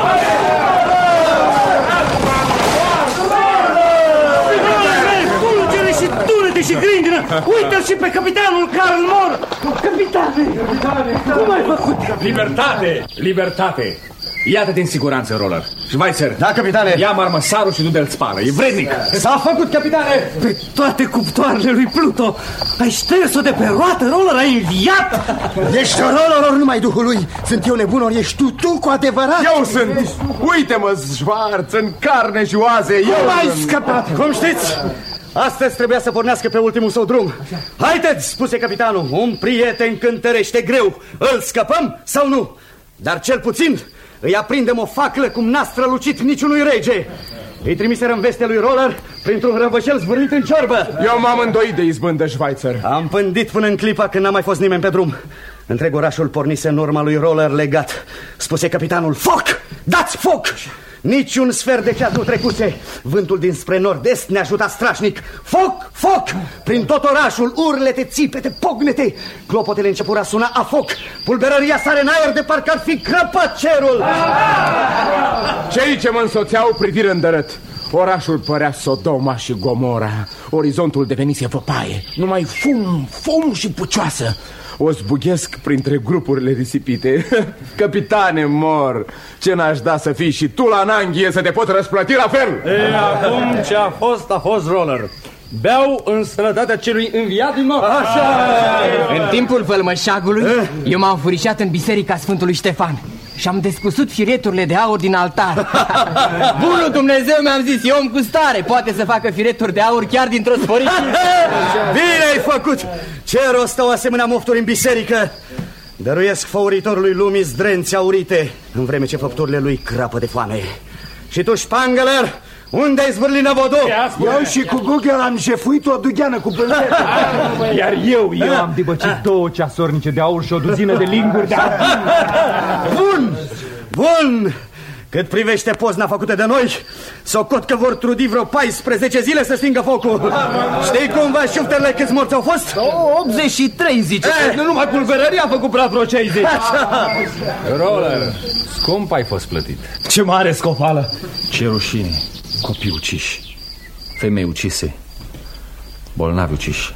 Fulgere și tunete și grindină! Uită-l și pe capitanul Karl Mohr! Capitane! Cum ai făcut? Libertate! Libertate! Iată-te în siguranță, Roller. Schweitzer, da, capitane. Ia marmăsarul și du-te-l spală. E vrednic. S-a făcut, capitane. Pe toate cuptoarele lui Pluto ai șters-o de pe roată, Roller, ai înviat. Ești Roller, ori numai duhul lui. Sunt eu nebun, ori ești tu, tu cu adevărat. Eu sunt. Uite-mă, Schwarz, în carne și oase. Cum ai scăpat? Cum știți? Astăzi trebuia să pornească pe ultimul său drum. Haideți, spuse capitanul, un prieten cântărește greu. Îl scăpăm sau nu? Dar cel puțin îi aprindem o faclă cum n-a strălucit niciunui rege. Îi trimiseră în vestea lui Roller printr-un răvășel zvârlit în ciorbă. Eu m-am îndoit de izbândă, Schweitzer. Am pândit până în clipa când n-a mai fost nimeni pe drum. Întreg orașul pornise în urma lui Roller legat. Spuse capitanul, foc! Dați foc! Niciun sfert de ceas nu trecuse. Vântul dinspre nord-est ne ajuta strașnic. Foc! Foc! Prin tot orașul, urlete, țipete, pocnete. Clopotele începură a suna a foc. Pulberăria sare în aer de parcă ar fi crăpat cerul. Cei ce mă însoțeau priviră îndărât. Orașul părea Sodoma și Gomora. Orizontul devenise văpaie. Numai fum, fum și pucioasă. O zbughesc printre grupurile risipite. Capitane Mor, ce n-aș da să fii și tu la Nanghie să te pot răsplăti la fel. E, acum ce a fost, a fost, Roller. Beau în sănătatea celui înviat din morți. Așa. În timpul vălmășagului, eu m-am furișat în biserica Sfântului Ștefan și am descusut fireturile de aur din altar. Bunul Dumnezeu, mi-am zis, e om cu stare, poate să facă fireturi de aur chiar dintr-o sporiție. Bine ai făcut! Ce rost au asemenea mofturi în biserică? Dăruiesc făuritorului lumii zdrenți aurite, în vreme ce făpturile lui crapă de foame. Și tu, Spangler, unde ai zvârlit năvodul? Eu și cu Google am jefuit o dugheană cu pânzete. Iar eu, eu am dibăcit două ceasornice de aur și o duzină de linguri de argint. Bun, bun. Cât privește pozna făcută de noi, socot că vor trudi vreo paisprezece zile să stingă focul. Știi cumva șufterele câți morți au fost? optzeci și trei, zice. Eh, nu numai pulverăria a făcut praf vreo cincizeci. Roller, scump ai fost plătit. Ce mare scofală. Ce rușine. Copii uciși, femei ucise, bolnavi uciși.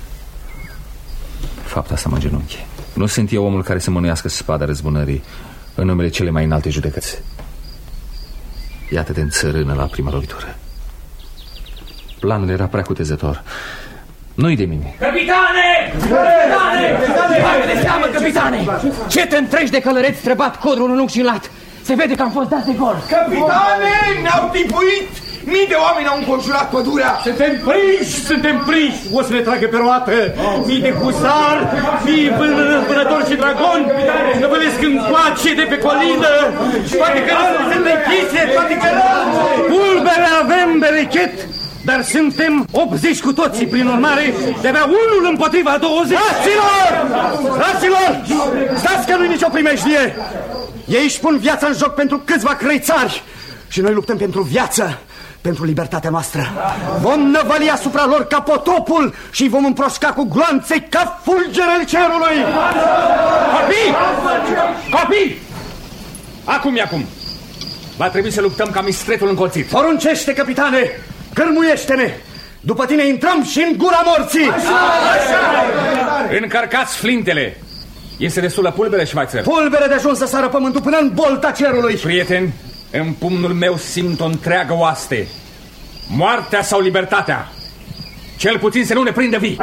Fapta asta mă genunchi. Nu sunt eu omul care să mânuiască spada răzbunării în numele cele mai înalte judecăți. Iată-te în țărână la prima lovitură. Planul era prea cutezător. Nu-i de mine. Capitane! Capitane! Bagă de seamă, capitane! Ce te întregi de călăreți străbat codrul în unghi și în lat? Se vede că am fost dați de gol. Capitane, ne-au tipuit! Mii de oameni au înconjurat pădurea. Suntem prinși, suntem prinși. O să ne tragă pe roată. Mii de husari, mii vânători și dragoni năvălesc încoace de pe colină. Toate cărările sunt închise, toate cărările. Pulbere avem berechet, dar suntem optzeci cu toții. Prin urmare, de-abia unul împotriva douăzeci. Fraților! Fraților! Stați că nu-i nicio primejdie. Ei își pun viața în joc pentru câțiva crăițari și noi luptăm pentru viață, pentru libertatea noastră. Vom năvăli asupra lor ca potopul și vom împroșca cu gloanțe ca fulgerele cerului. Copii! Copii! Acum e acum. Va trebui să luptăm ca mistretul încolțit. Poruncește, capitane! Cărmuiește-ne! După tine intrăm și în gura morții! Așa, așa. Încărcați flintele! Este destulă pulbere, Schweitzer? Pulbere de ajuns să sară pământul până în bolta cerului. Prieteni, în pumnul meu simt o întreagă oaste. Moartea sau libertatea? Cel puțin să nu ne prindă vii.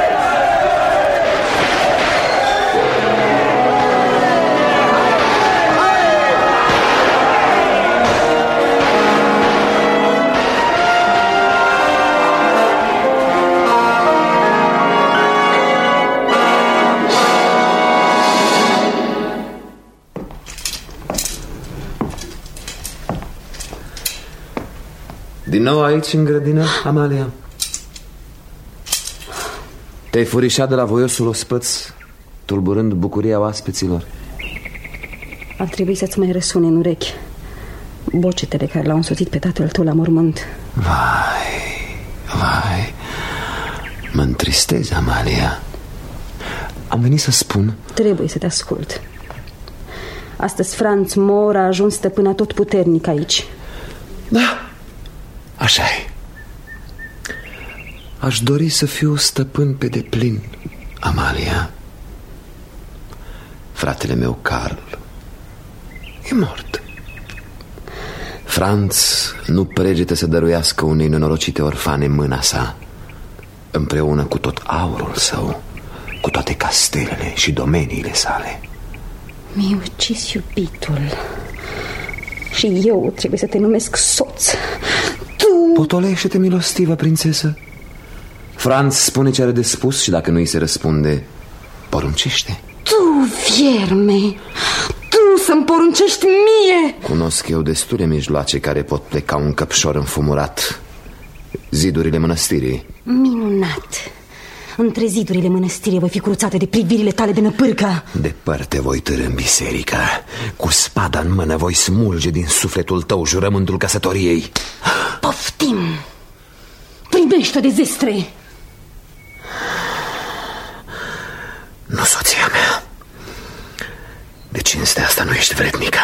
Din nou aici, în grădină, Amalia? Te-ai furișat de la voiosul ospăț, tulburând bucuria oaspeților. Ar trebui să-ți mai răsune în urechi bocetele care l-au însoțit pe tatăl tău la mormânt. Vai, vai, mă întristezi, Amalia. Am venit să spun... Trebuie să te ascult. Astăzi Franz Moor a ajuns stăpân atotputernic aici. Da, așa-i. Aș dori să fiu stăpân pe deplin, Amalia. Fratele meu, Carl, e mort. Franz nu pregete să dăruiască unei nenorocite orfane mâna sa, împreună cu tot aurul său, cu toate castelele și domeniile sale. Mi-ai ucis iubitul și eu trebuie să te numesc soț. Tu... Potolește-te, milostivă prințesă. Franz spune ce are de spus și dacă nu îi se răspunde, poruncește. Tu, vierme, tu să-mi poruncești mie. Cunosc eu destule mijloace care pot pleca un căpșor înfumurat. Zidurile mănăstirii. Minunat. Între zidurile mănăstirii voi fi cruțate de privirile tale de năpârcă. Departe voi târî în biserică. Cu spada în mână voi smulge din sufletul tău jurământul căsătoriei. Poftim. Primește de zestre. Nu, soția mea. De cinstea asta nu ești vrednică.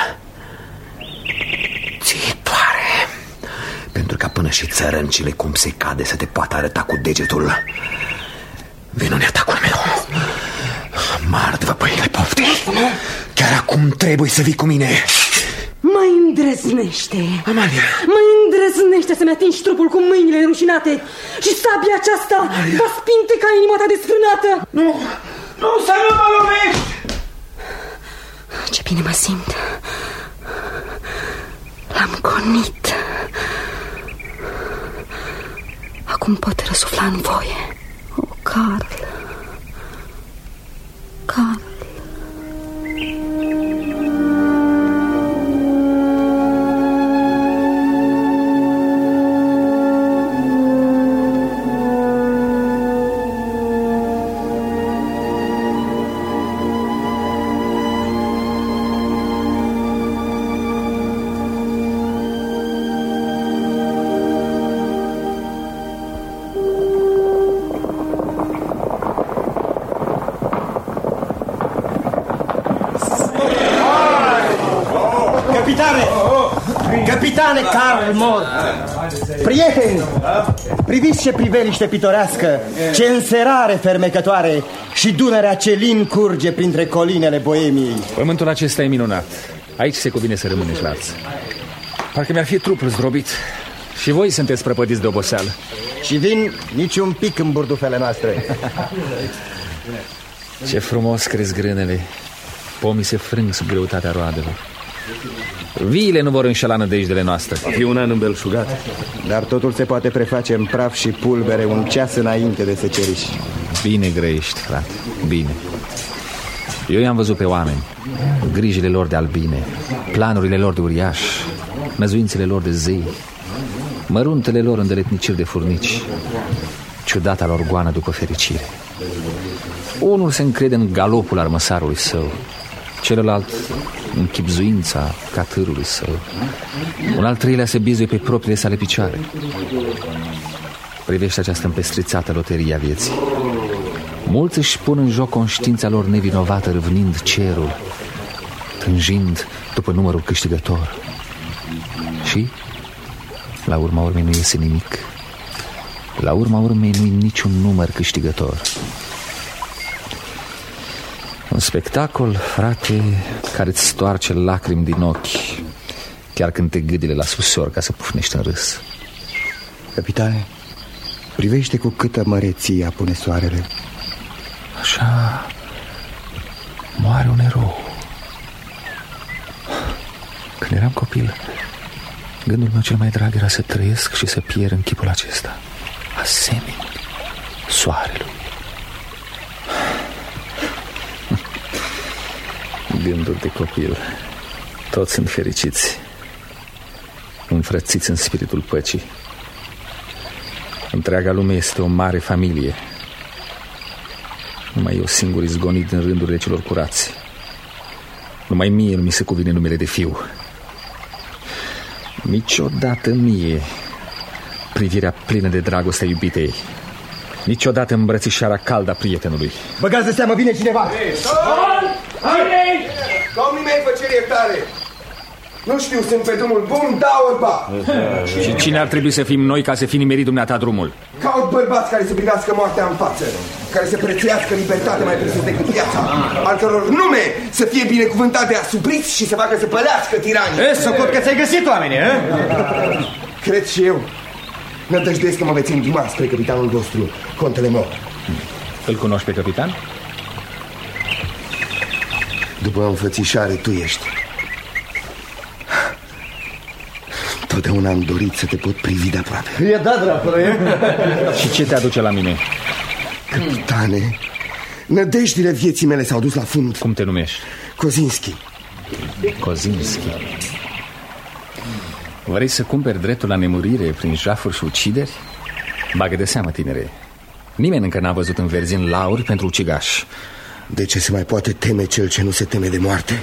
Ți-i doare. Pentru că până și țărâncile cum se cade să te poată arăta cu degetul. Vino în atacul meu. Mard văpăile poftii. Chiar acum trebuie să vii cu mine. Mai îndrăznește. Amalia. Mai îndrăznește să-mi atingi trupul cu mâinile rușinate. Și sabia aceasta Amalia. Va spinte ca inima ta desfrânată. Nu, nu, să nu mă lovești. Ce bine mă simt. L-am gonit. Acum pot răsufla în voie. O, Carl. Carl. Capitane Karl Mohr, prieteni, priviți ce priveliște pitorească, ce înserare fermecătoare și Dunărea ce lin curge printre colinele Boemiei. Pământul acesta e minunat. Aici se cuvine să rămâneți lați. Parcă mi-ar fi trupul zdrobit. Și voi sunteți prăpădiți de oboseală. Și vin niciun pic în burdufele noastre. Ce frumos cresc grânele. Pomii se frâng sub greutatea roadelor. Viile nu vor înșela nădejdele noastre. E un an îmbelșugat, dar totul se poate preface în praf și pulbere un ceas înainte de seceriș. Bine grăiești, frate, bine. Eu i-am văzut pe oameni, grijile lor de albine, planurile lor de uriași, năzuințele lor de zei, măruntele lor îndeletniciri de furnici, ciudata lor goană după fericire. Unul se încrede în galopul armăsarului său, celălalt în chipzuința catârului său, un al treilea se bizuie pe propriile sale picioare. Privește această împestrițată loterie a vieții. Mulți își pun în joc conștiința lor nevinovată, râvnind cerul, tânjind după numărul câștigător. Și la urma urmei nu iese nimic. La urma urmei nu-i niciun număr câștigător. Un spectacol, frate, care îți stoarce lacrimi din ochi, chiar când te gâdile la susor ca să pufnești în râs. Capitane, privește cu câtă măreție apune soarele. Așa moare un erou. Când eram copil, gândul meu cel mai drag era să trăiesc și să pierd în chipul acesta, asemeni soarelui. Gânduri de copil. Toți sunt fericiți, înfrățiți în spiritul păcii. Întreaga lume este o mare familie. Numai eu singur izgonit din rândurile celor curați. Numai mie nu mi se cuvine numele de fiu. Niciodată mie privirea plină de dragoste a iubitei, niciodată îmbrățișarea caldă a prietenului. Băgați de seamă, vine cineva! Domnii mei, fă cer iertare. Nu știu, sunt pe drumul bun, da orba. Și cine ar trebui să fim noi ca să fi nimerit dumneata drumul? Caut bărbați care să privească moartea în față, care să prețuiască libertatea mai presus decât viața, al căror nume să fie binecuvântat de asupriți și să facă să pălească tiranii. E, socot că ți-ai găsit oamenii, eh? Cred și eu. Nădăjduiesc că mă veți îndruma spre capitanul vostru, contele Mohr. Îl cunoști pe capitan? După înfățișare, tu ești. Totdeauna am dorit să te pot privi de aproape. E da, dracule. Și ce te aduce la mine? Capitane, nădejdile vieții mele s-au dus la fund. Cum te numești? Kozinski. Kozinski. Vrei să cumperi dreptul la nemurire prin jafuri și ucideri? Bagă de seamă, tinere. Nimeni încă n-a văzut în verzin lauri pentru ucigași. De ce se mai poate teme cel ce nu se teme de moarte?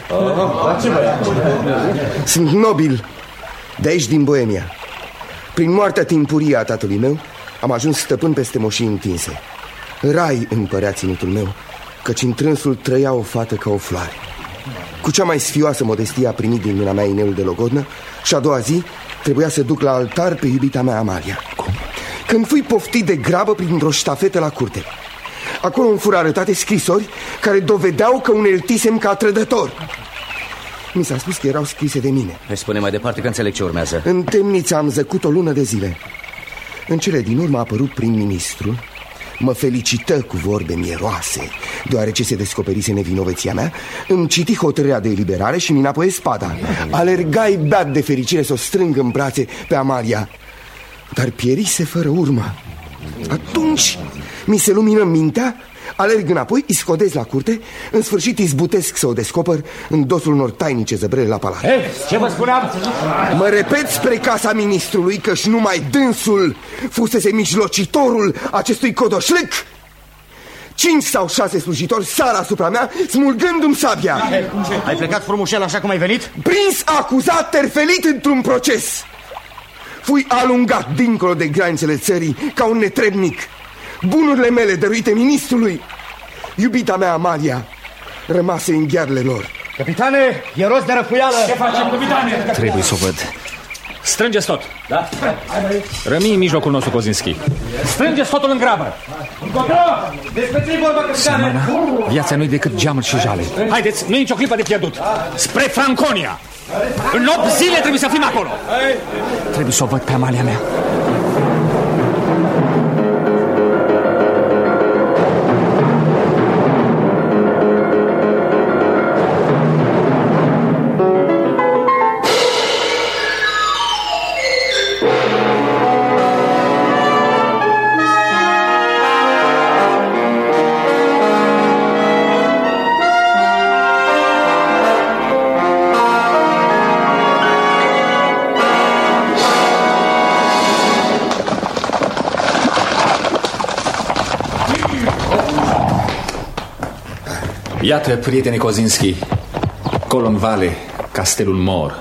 Sunt nobil de aici, din Boemia. Prin moartea timpurie a tatălui meu am ajuns stăpân peste moșii întinse. Rai îmi părea ținutul meu, căci în trânsul trăia o fată ca o floare. Cu cea mai sfioasă modestie a primit din mâna mea ineul de logodnă și a doua zi trebuia să duc la altar pe iubita mea Amalia. Cum? Când fui poftit de grabă printr-o ștafetă la curte. Acolo îmi fură arătate scrisori care dovedeau că uneltisem ca trădător. Mi s-a spus că erau scrise de mine. Îi spune mai departe că înțeleg ce urmează. În temniță am zăcut o lună de zile. În cele din urmă a apărut prim-ministrul. Mă felicită cu vorbe mieroase, deoarece se descoperise nevinovăția mea. Îmi citi hotărârea de eliberare și mi înapoie spada. Alergai beat de fericire să o strâng în brațe pe Amalia, dar pierise fără urmă. Atunci mi se lumină mintea, alerg înapoi, îi scodez la curte. În sfârșit izbutesc să o descoper în dosul unor tainice zăbrele la palat. Hey, ce vă spuneam? Mă repet spre casa ministrului, căci numai dânsul fusese mijlocitorul acestui codoșlec. Cinci sau șase slujitori sar asupra mea, smulgându-mi sabia. Ai plecat frumușel așa cum ai venit? Prins, acuzat, terfelit într-un proces. Fui alungat dincolo de granițele țării ca un netrebnic. Bunurile mele dăruite ministrului, iubita mea Amalia, rămase în ghearele lor. Capitane, e rost de răfuială. Ce facem, capitane? Trebuie să o văd. Strângeți tot. Da? Rămâi în mijlocul nostru, Kozinski. Strângeți totul în grabă. Încotro! Despre ce-i vorba, capitane? Viața nu-i decât geamuri și jale. Haideți, nu e nicio clipă de pierdut. Spre Franconia. În opt zile trebuie să fim acolo. Trebuie să o văd pe Amalia mea. Iată, prietene Kozinski, acolo în vale, castelul Mor,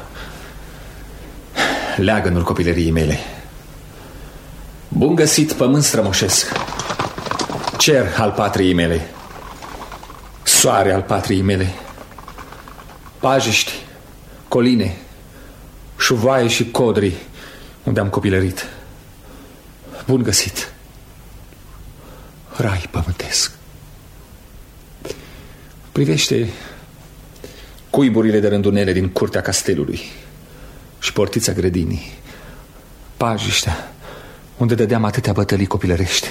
leagănul copilăriei mele. Bun găsit, pământ strămoșesc, cer al patriei mele, soare al patriei mele, pajiști, coline, șuvaie și codri unde am copilărit. Bun găsit, rai pământesc. Privește cuiburile de rândunele din curtea castelului și portița grădinii, pajiștea unde dădeam atâtea bătălii copilărești.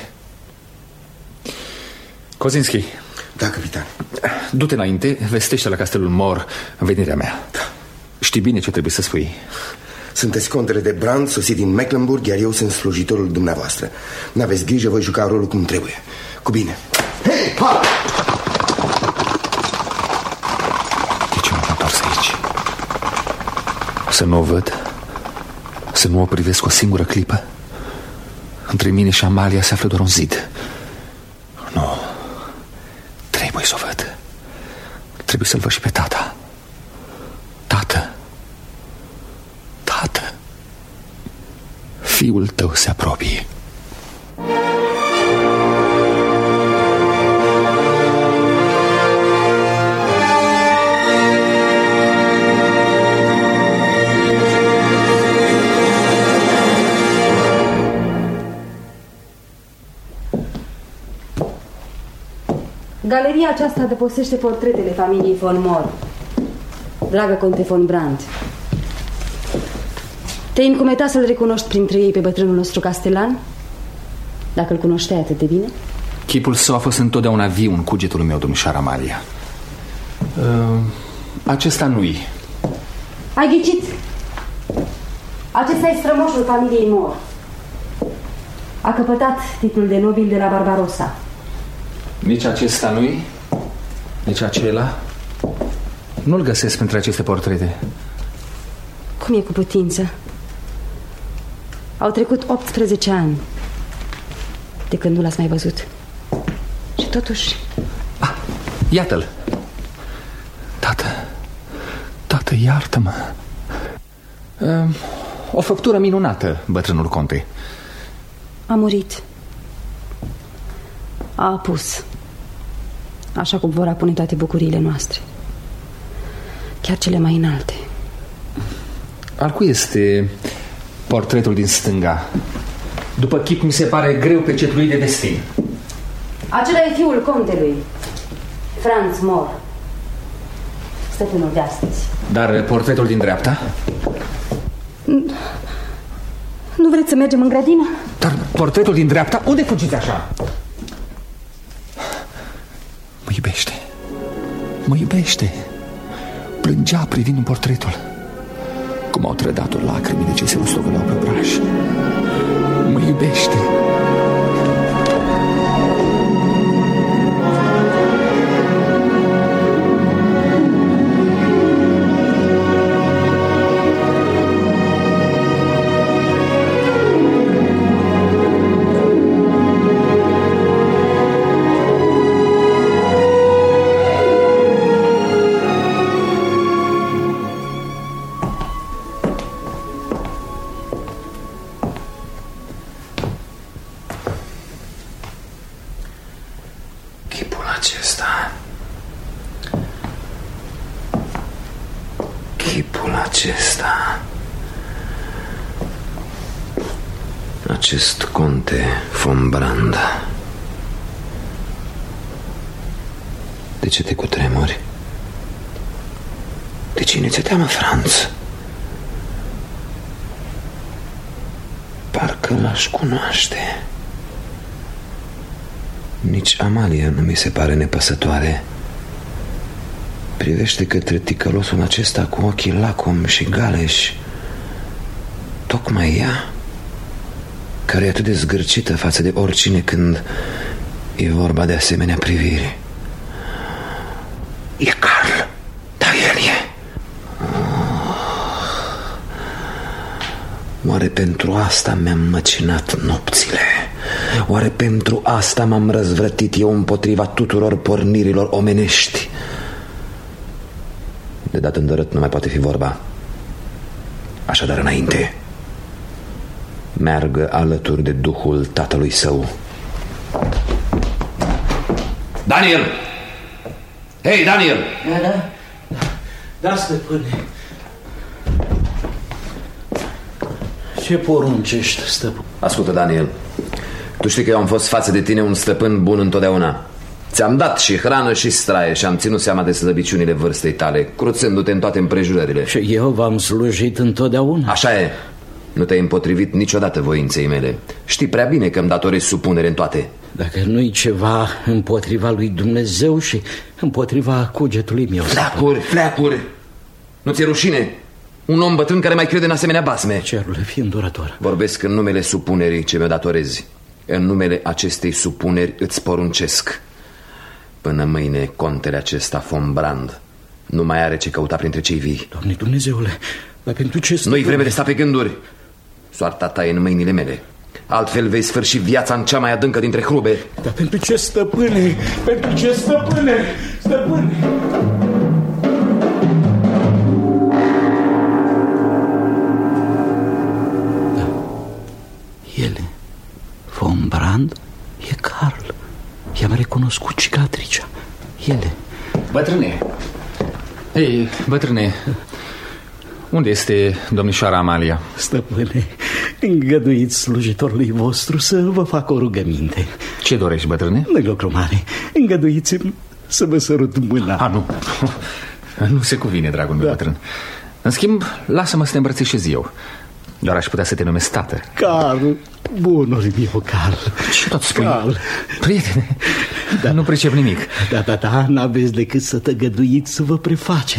Kozinski. Da, capitan. Du-te înainte, vestește la castelul Mor venirea mea. Da. Știi bine ce trebuie să spui. Sunteți contele de Brand, sosit din Mecklenburg, iar eu sunt slujitorul dumneavoastră. N-aveți grijă, voi juca rolul cum trebuie. Cu bine. Hei, ha! Să nu o văd, să nu o privesc o singură clipă. Între mine și Amalia se află doar un zid. Nu, trebuie să o văd. Trebuie să-l văd și pe tata. Tată, tată, fiul tău se apropie. Galeria aceasta adăpostește portretele familiei von Mor. Dragă conte von Brandt, te-ai încumetat să-l recunoști printre ei pe bătrânul nostru castelan? Dacă îl cunoșteai atât de bine? Chipul său a fost întotdeauna viu în cugetul meu, domnișoara Amalia. uh, Acesta nu-i. Ai ghicit. Acesta e strămoșul familiei Mor. A căpătat titlul de nobil de la Barbarossa. Nici acesta nu-i? Nici acela? Nu-l găsesc printre aceste portrete. Cum e cu putință? Au trecut optsprezece ani de când nu l-ați mai văzut. Și totuși... Ah, iată-l! Tată, tată, iartă-mă. uh, O făptură minunată, bătrânul conte. A murit. A apus. Așa cum vor apune toate bucuriile noastre, chiar cele mai înalte. Al cui este portretul din stânga? După chip mi se pare greu pecetuit de destin. Acela e fiul contelui, Franz Mor, stăpânul de astăzi. Dar portretul din dreapta? Nu vreți să mergem în grădină? Dar portretul din dreapta? Unde fugiți așa? Mă iubește. Mă iubește. Plângea privind în portretul. Cum au trădat-o lacrimile ce se rostogoleau pe obraj. Mă iubește. Acest conte von Brand. De ce te cutremuri? De cine ți-e teamă, Franz? Parcă l-aș cunoaște. Nici Amalia nu mi se pare nepăsătoare. Privește către ticălosul acesta cu ochii lacom și galeși. Tocmai ea, care e atât de zgârcită față de oricine când e vorba de asemenea priviri. E Carl. Da, el e. Oare pentru asta mi-am măcinat nopțile? Oare pentru asta m-am răzvrătit eu împotriva tuturor pornirilor omenești? De dat îndărât nu mai poate fi vorba. Așadar înainte, meargă alături de duhul tatălui său. Daniel! Hei, Daniel! Da, da, da, stăpâne. Ce poruncești, stăpâne? Ascultă, Daniel, tu știi că eu am fost față de tine un stăpân bun întotdeauna. Ți-am dat și hrană și straie și am ținut seama de slăbiciunile vârstei tale, cruțându-te în toate împrejurările. Și eu v-am slujit întotdeauna. Așa e. Nu te-ai împotrivit niciodată voinței mele. Știi prea bine că îmi datorezi supunere în toate. Dacă nu-i ceva împotriva lui Dumnezeu și împotriva cugetului meu. Fleacuri, fleacuri. Nu ți-e rușine? Un om bătrân care mai crede în asemenea basme. Cerule, fii îndurător. Vorbesc în numele supunerii ce mi-o datorezi. În numele acestei supuneri îți poruncesc. Până mâine contele acesta von Brand nu mai are ce căuta printre cei vii. Doamne Dumnezeule, dar pentru ce... Nu-i vreme de sta pe gânduri. Soarta ta e în mâinile mele. Altfel vei sfârși viața în cea mai adâncă dintre hrube. Dar pentru ce, stăpâne? Pentru ce, stăpâne? Stăpâne! Da. Ele, von Brand, e Carl. I-am recunoscut cicatricea. Ele. Bătrâne. Ei, bătrâne, unde este domnișoara Amalia? Stăpâne, îngăduiți slujitorului vostru să vă fac o rugăminte. Ce dorești, bătrâne? Nu-i lucru mare. Îngăduiți-mi să vă sărut mâna. A, nu. Nu se cuvine, dragul meu, da. Bătrân. În schimb, lasă-mă să te îmbrățișez eu. Doar aș putea să te numesc tată. Carl, bunul meu, Carl. Ce tot spui? Carl. Prietene, da. Nu pricep nimic. Da, da, da, n-aveți decât să tăgăduiți să vă prefaceți.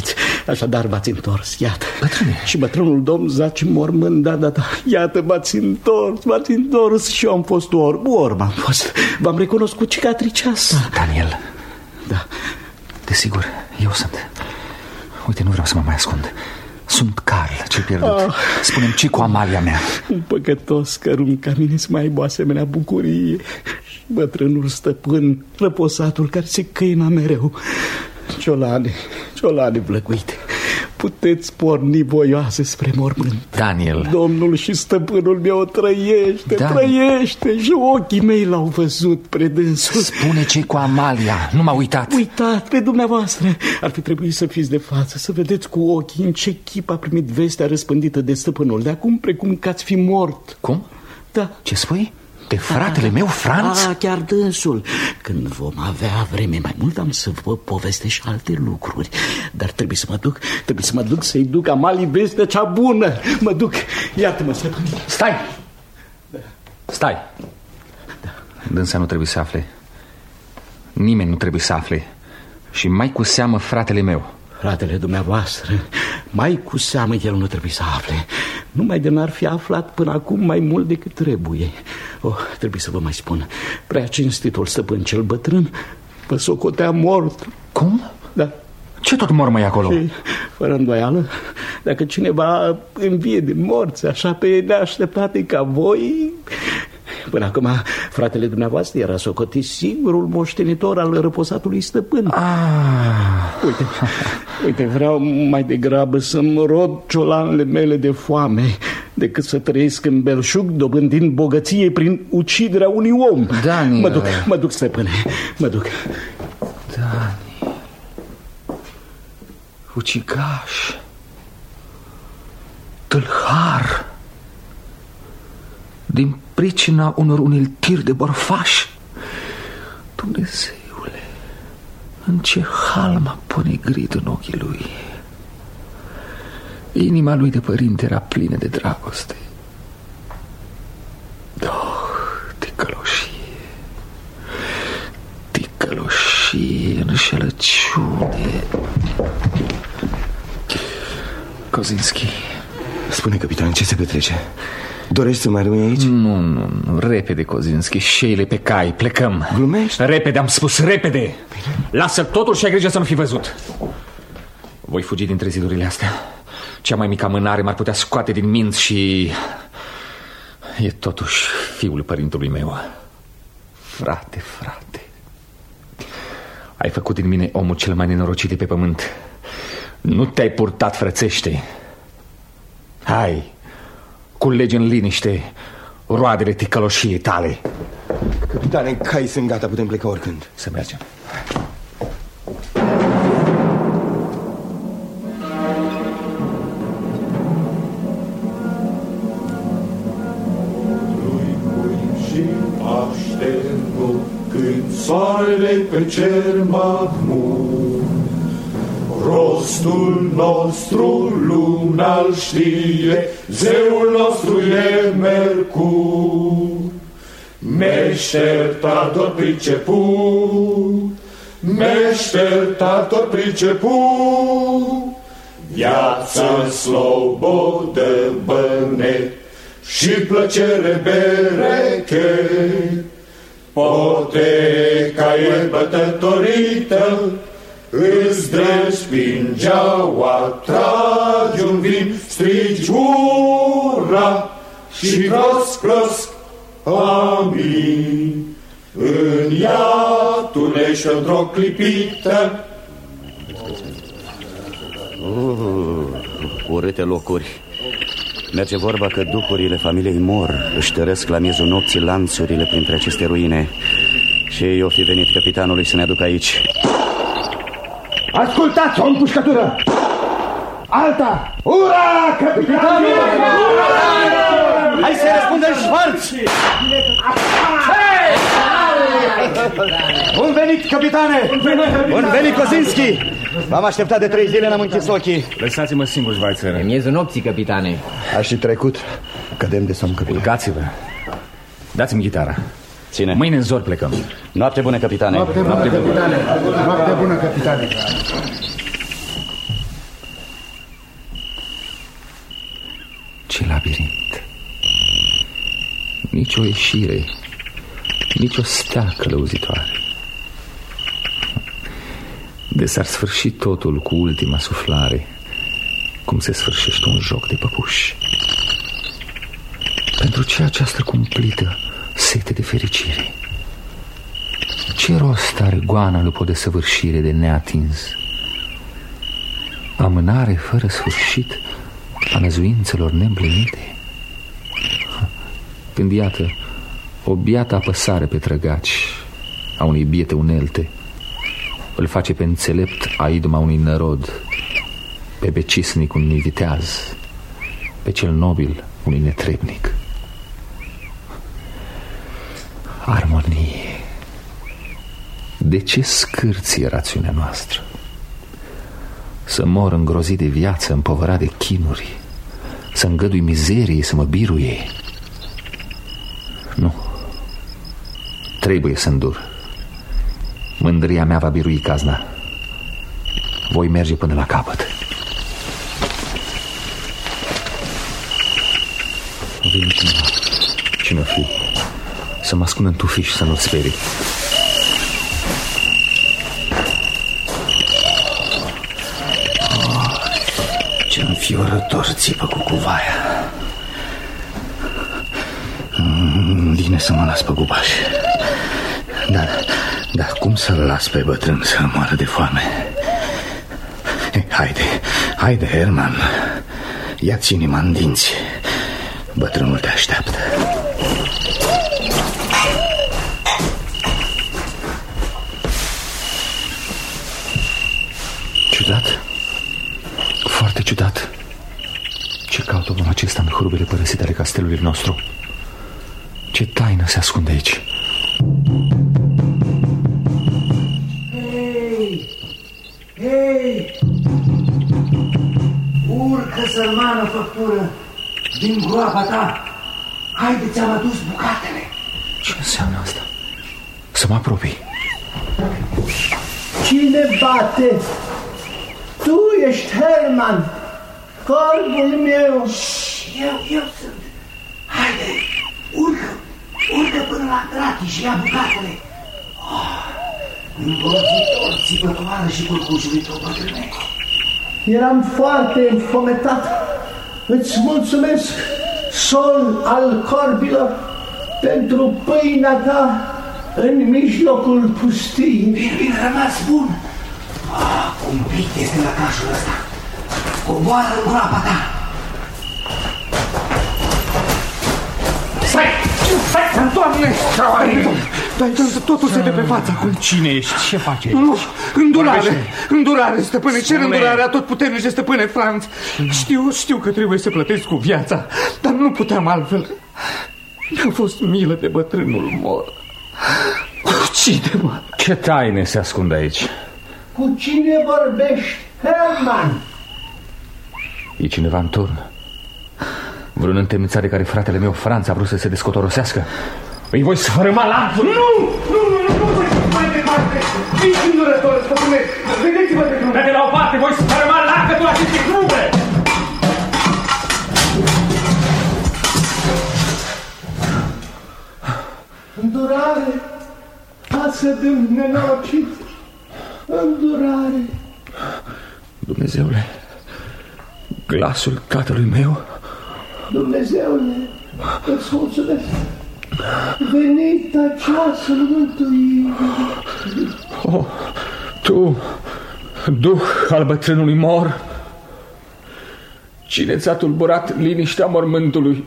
Așadar v-ați întors, iată. Bătrâne. Și bătrânul domn zace mormânt, da, da, da. Iată, v-ați întors, v-ați întors. Și eu am fost orb, orb am fost. V-am recunoscut cicatricea asta. Daniel. Da. Desigur, eu sunt. Uite, nu vreau să mă mai ascund. Sunt Carl, cel pierdut. Ah. Spune-mi, ce cu Amalia mea? Un păcătos cărunt ca mine să mai aibă o asemenea bucurie. Și bătrânul stăpân, răposatul care se căina mereu. Ciolane, ciolane vlăguite, puteți porni voioase spre mormânt. Daniel. Domnul și stăpânul meu trăiește, Daniel. trăiește. Și ochii mei l-au văzut predânsul. Spune ce cu Amalia, nu m-a uitat. Uitat pe dumneavoastră. Ar fi trebuit să fiți de față, să vedeți cu ochii în ce chip a primit vestea răspândită de stăpânul. De acum precum că ați fi mort. Cum? Da. Ce spui? De fratele a, meu, Franț? A, chiar dânsul. Când vom avea vreme mai mult, am să vă povestesc și alte lucruri. Dar trebuie să mă duc, trebuie să mă duc să-i duc Amalii vestea cea bună. Mă duc, iată-mă, stăpân. Stai! Da. Stai! Da. Dânsa nu trebuie să afle. Nimeni nu trebuie să afle. Și mai cu seamă fratele meu. Fratele dumneavoastră, mai cu seamă el nu trebuie să afle. Numai de n-ar fi aflat până acum mai mult decât trebuie. Oh, trebuie să vă mai spun. Prea cinstitul stăpân cel bătrân vă socotea mort. Cum? Da. Ce tot mormă e acolo? Și, fără îndoială, dacă cineva învie din morți așa pe neașteptate ca voi... Până acum, fratele dumneavoastră era socotit singurul moștenitor al răposatului stăpân. Ah. Uite, uite, vreau mai degrabă să-mi rod ciolanele mele de foame decât să trăiesc în belșug dobândind bogăție prin uciderea unui om. Dani, Mă duc, mă duc, stăpâne, mă duc. Dani, ucigaș, tâlhar, din pricina unor uneltiri de bărfași. Dumnezeule, în ce hal m-a ponegrit în ochii lui. Inima lui de părinte era plină de dragoste. Oh, ticăloșie, ticăloșie, înșelăciune. Kozinski. Spune, capitan, ce se petrece? Dorești să mai rămâi aici? Nu, nu, nu, repede, Kozinski, șeile pe cai, plecăm. Glumești? Repede, am spus, repede. Bine. Lasă totul și ai grijă să nu fi văzut. Voi fugi dintre zidurile astea. Cea mai mică amânare m-ar putea scoate din minți și... E totuși fiul părintelui meu. Frate, frate, ai făcut din mine omul cel mai nenorocit de pe pământ. Nu te-ai purtat frățește. Hai, culegi în liniște roadele ticăloșiei tale. Capitane, cai sunt gata, putem pleca oricând. Să mergem. Când soarele pe cer mahmur, rostul nostru lumea-l știe, zeul nostru e Mercur. Meșter tator priceput, meșter tator priceput, viață slobodă bănet și plăcere berechet. Poteca e bătătorită, îți drespingeaua, tragi un vin, strigi ura și prost-prost, amin. În ea tunești într-o clipită. Uh, urâte locuri. Merge vorba că duhurile familiei mor, își tărăsc la miezul nopții lanțurile printre aceste ruine. Și eu fi venit capitanului să ne aduc aici. Ascultați, o împușcătură! Alta! Ura, capitanul! Ura! Hai să răspundem șvarți! Bun venit, capitane! Bun venit, Kozinski! V-am așteptat de trei zile, n-am închis ochii. Lăsați-mă singur, Schweitzer. E miezul nopții, capitane. Aș fi trecut. Cădem de somn, capitane. Culcați-vă. Dați-mi chitara. Ține. Mâine în zor plecăm. Noapte bună, capitane. Noapte bună, capitane. Noapte bună, capitane. Ce labirint. Nici o ieșire, nici o stea călăuzitoare. De s-ar sfârși totul cu ultima suflare, cum se sfârșește un joc de păpuși. Pentru ce această cumplită sete de fericire? Ce rost are goana după o desăvârșire de neatins? Amânare fără sfârșit a năzuințelor neîmplinite? Când iată o biată apăsare pe trăgaci a unei biete unelte îl face pe înțelept a iduma unui nărod, pe becisnic unui viteaz, pe cel nobil unui netrebnic. Armonie. De ce scârție rațiunea noastră? Să mor îngrozit de viață, împovărat de chinuri, să îngădui mizerie să mă biruie? Nu. Trebuie să îndur. Mândria mea va birui cazna. Voi merge până la capăt. Vine cineva. Cine-o fi? Să mă ascund în tufiș și să nu-l sperii. Oh, ce înfiorător țipă cu cuvaia. Bine să mă las pe gubaș. Dar, dar cum să-l las pe bătrân să moară de foame? Haide, haide, Herman. Ia-ți inima în dinți. Bătrânul te așteaptă. Ciudat. Foarte ciudat. Ce caută omul acesta în hurubele părăsite ale castelului nostru? Ce taină se ascunde aici? Hei! Hei! Urcă, sărmană făptură, din groapa ta. Haide, ți-am adus bucatele. Ce înseamnă asta? Să mă apropii. Cine bate? Tu ești Herman, corbul meu. Eu, eu sunt. Haide, urcă, urcă până la gratii și ia bucatele. Oh, îngrozitor, țipătoară și curcujuitor, bătrâne. Eram foarte înfometat. Îți mulțumesc, sol al corbilor, pentru pâinea ta în mijlocul pustiei. Bine, bine, rămas bun. Ah, cumplit este lăcașul ăsta. Coboară în groapa ta. Stai! Stai! Doamne! Dai, totul se de pe față acum. Cine ești? Ce faci aici? Nu, îndurare, îndurare, stăpâne, cer îndurare a tot puternice, stăpâne Franț. Știu, știu că trebuie să plătesc cu viața, dar nu puteam altfel. Mi-a fost milă de bătrânul mor. Ucide-mă! Ce taine se ascunde aici? Cu cine vorbești, Herman? E cineva în turn? Vreun întemnițat de care fratele meu Franț a vrut să se descotorosească? Îi voi sfărâma lanțul. Nu, nu, nu, nu, nu voi mai departe. Nici îndurător, stăpâne. Vedeți-vă de drum. De la o parte, voi sfărâma lacătul acestei crume. Îndurare, față de nenorocit. Îndurare. Dumnezeule, glasul tatălui meu. Dumnezeule, îți mulțumesc. Venit această mântuire. Oh, tu, duh al bătrânului mor, cine ți-a tulburat liniștea mormântului?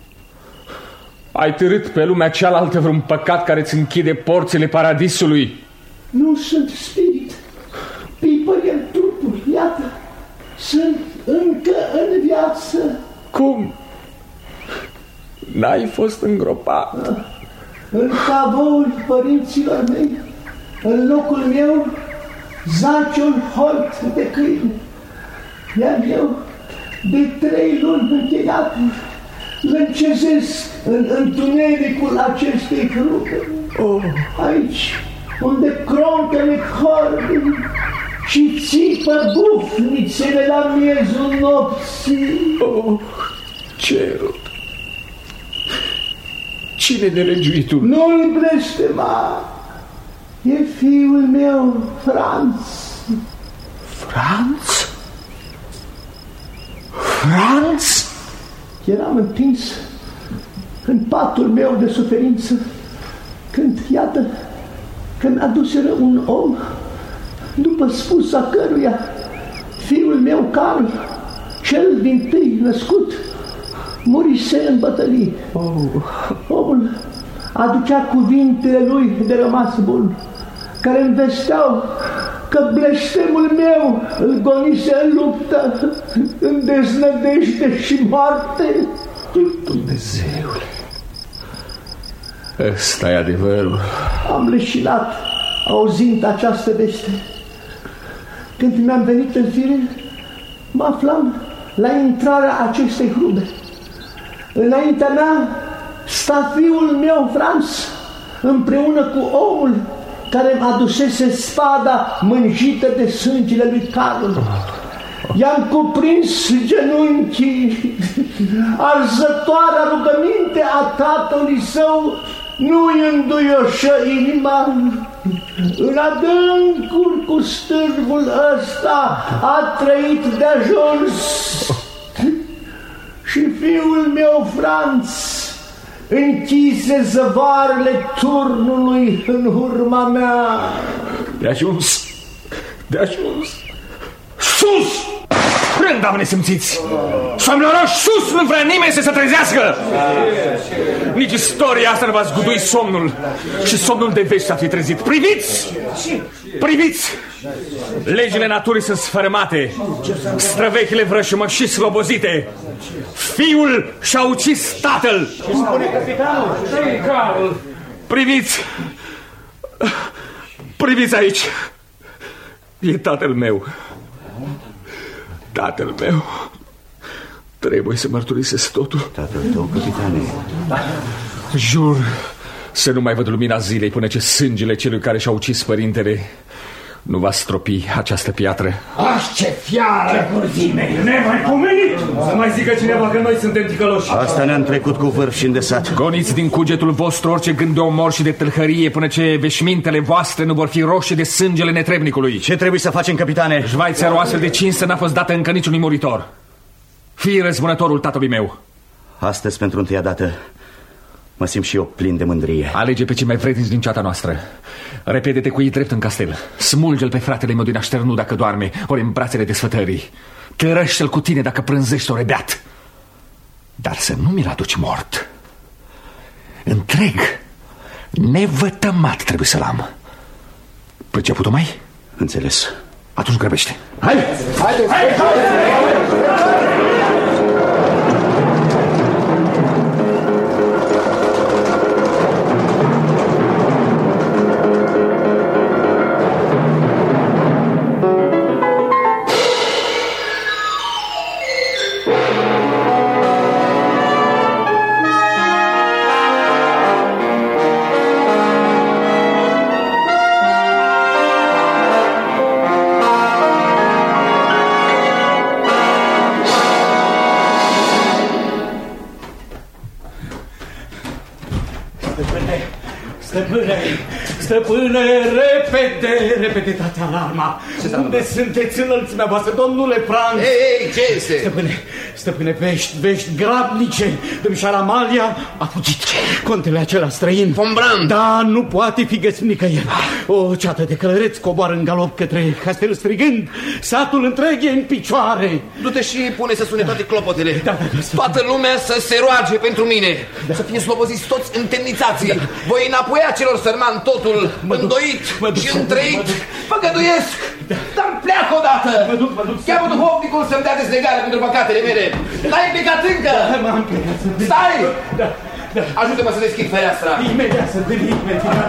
Ai târât pe lumea cealaltă vreun păcat care îți închide porțile paradisului? Nu sunt spirit, pipări în trupul, iată, sunt încă în viață. Cum? N-ai fost îngropat? În cavoul părinților mei, în locul meu, zace un holt de câine. Iar eu, de trei luni încheiat, lâncezesc în întunericul acestei crupe. Oh. Aici, unde croncăne corbii și țipă bufnițele la miezul nopții. Oh. cerul. Cine nelegiuitul? Nu-l blestema. E fiul meu, Franz. Franz? Franz? Eram întins în patul meu de suferință când, iată, când aduseră un om, după spusa căruia fiul meu, Carl, cel dintâi născut, murise în bătălie. Oh. Omul aducea cuvintele lui de rămas bun, care îmi vesteau că blestemul meu îl gonise în luptă, în deznădejde și moarte. Dumnezeule, ăsta e adevărul. Am leșinat auzind această veste. Când mi-am venit în fire, mă aflam la intrarea acestei hrube. Înaintea mea sta fiul meu, Franz, împreună cu omul care îmi adusese spada mânjită de sângele lui Carl. I-am cuprins genunchii. Arzătoarea rugăminte a tatălui său nu-i înduioșă inima. În adâncuri cu stârvul ăsta a trăit de ajuns. Și fiul meu, Franz, închise zăvarele turnului în urma mea. De ajuns, de ajuns. Sus! Rândam nesimțiți! Somnoroși, sus! Nu vrea nimeni să se trezească! Nici istoria asta nu va zgudui somnul. Și somnul de vești s-a fi trezit. Priviți! Priviți! Legile naturii sunt sfărâmate. Străvechile vrășmășii slobozite. Fiul și-a ucis tatăl. Ce spune capitanul? Carl! Priviți! Priviți aici! E tatăl meu. Tatăl meu. Trebuie să mărturisesc totul. Tatăl tău, capitane. Jur să nu mai văd lumina zilei până ce sângele celui care și-a ucis părintele nu va stropi această piatră. Ah, ce fiară! Ce curzime! Nemaipomenit! Să mai zică cineva că noi suntem ticăloși. Asta ne-am trecut cu vârf și îndesat. Goniți din cugetul vostru orice gând de omor și de tâlhărie până ce veșmintele voastre nu vor fi roșii de sângele netrebnicului. Ce trebuie să facem, capitane? Șvaițer, o astfel de cinste n-a fost dată încă niciunui muritor. Fii răzbunătorul tatălui meu. Astăzi, pentru întâia dată, mă simt și eu plin de mândrie. Alege pe cei mai vrednici din ceata noastră. Repede-te cu ei drept în castel. Smulge-l pe fratele meu din așternu dacă doarme, ori în brațele desfătării. Tărăște-l cu tine dacă prânzești ori beat. Dar să nu mi-l aduci mort. Întreg, nevătămat trebuie să-l am. Priceput-o mai? Înțeles. Atunci grăbește. Hai! Haide! Hai! Stăpâne, repede, repede, dați alarma. Unde sunteți, înălțimea voastră, domnule Franz? Ei, ei, ce este? Stăpâne, stăpâne, vești, vești grabnice. Domnișoara Amalia a fugit. Contele acela străin. Von Brand. Da, nu poate fi găsit nicăieri. O ceată de călăreți coboară în galop către castel strigând. Satul întreg e în picioare. Du-te și pune să sune toate clopotele. Da, da, da, toată lumea să se roage pentru mine. Da. Să fie sloboziți toți întemnițații. Da. Voi înapoia celor sărmani totul îndoit și întreit. Făgăduiesc, da. Dar pleacă odată. Mă duc, mă duc. Cheamă duhovnicul să-mi dea dezlegare pentru păcatele mele. N-ai plecat încă. Da, m-am plecat. Stai. Da, da. Ajută-mă să deschid fereastra. Imediat să veni, imediat.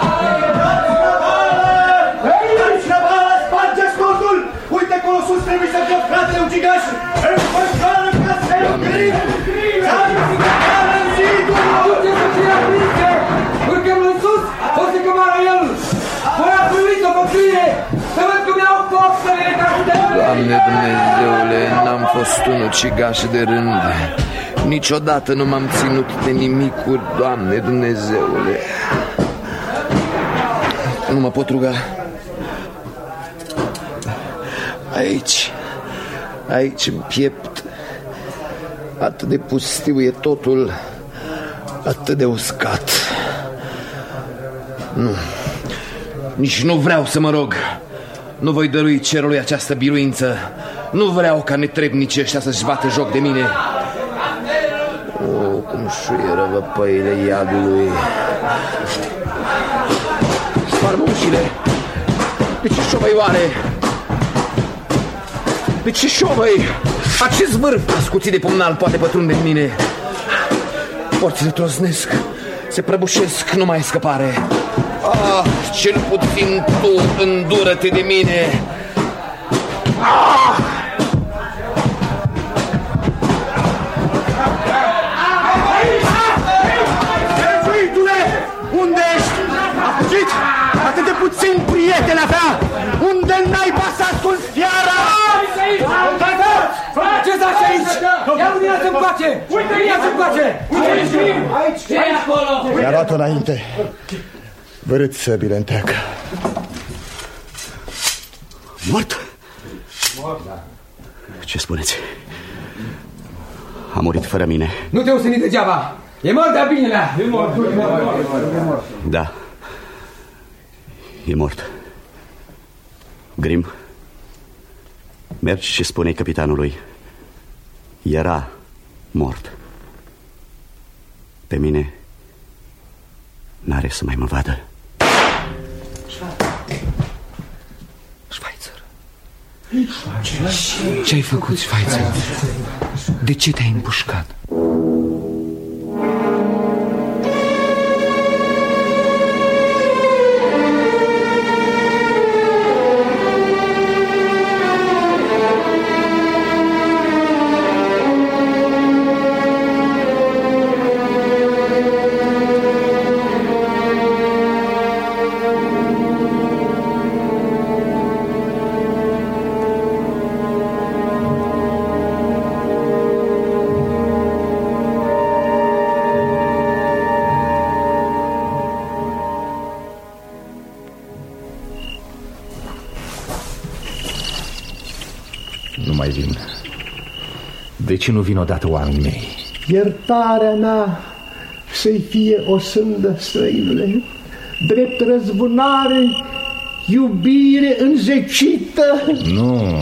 Hei, Șabală, spargeți cortul! Uite acolo sus, trebuie să fie fratele ucigaș! Înfășoară castelul gri! Țară în zidul! Aduce să fie aprinse! Urcăm în sus, o să cămară el! Voi a primit-o făcâie! Să văd cum iau foxele castelului! Doamne Dumnezeule, n-am fost un ucigaș de rând. Niciodată nu m-am ținut de nimicuri, Doamne Dumnezeule. Nu mă pot ruga. Aici, aici în piept, atât de pustiu e totul, atât de uscat. Nu, nici nu vreau să mă rog. Nu voi dărui cerului această biruință. Nu vreau ca netrebnicii ăștia să-și bată joc de mine. O, cum șuieră văpăile iadului. Sparmă ușile. De ce șovăi oare? De ce șovăi? Acest vârf ascuțit de pumnal poate pătrunde în mine. Porțile trosnesc, se prăbușesc, nu mai e scăpare. Ah, cel puțin tu îndură-te de mine. Ah! Jezuitule, unde ești? A fugit? Atât de puțin prieten avea. Unde n-ai să asculți fiara? Ce-ți așa aici? Ia luminați-mi coace! Luminați-mi coace! Aici! Ce-i acolo? Mi-a luat-o înainte. Vărâți săbile înteacă. Mort? Ce spuneți? A murit fără mine. Nu te usini degeaba! E mort de-a binelea! E mort! Da. E mort. Grim, mergi și spune capitanului. Era mort. Pe mine n-are să mai mă vadă. Schweitzer. Ce-ai făcut, Schweitzer? De ce te-ai împușcat? De ce nu vin odată oamenii mei? Iertarea mea să-i fie o sândă, străinule, drept răzbunare, iubire înzecită. Nu,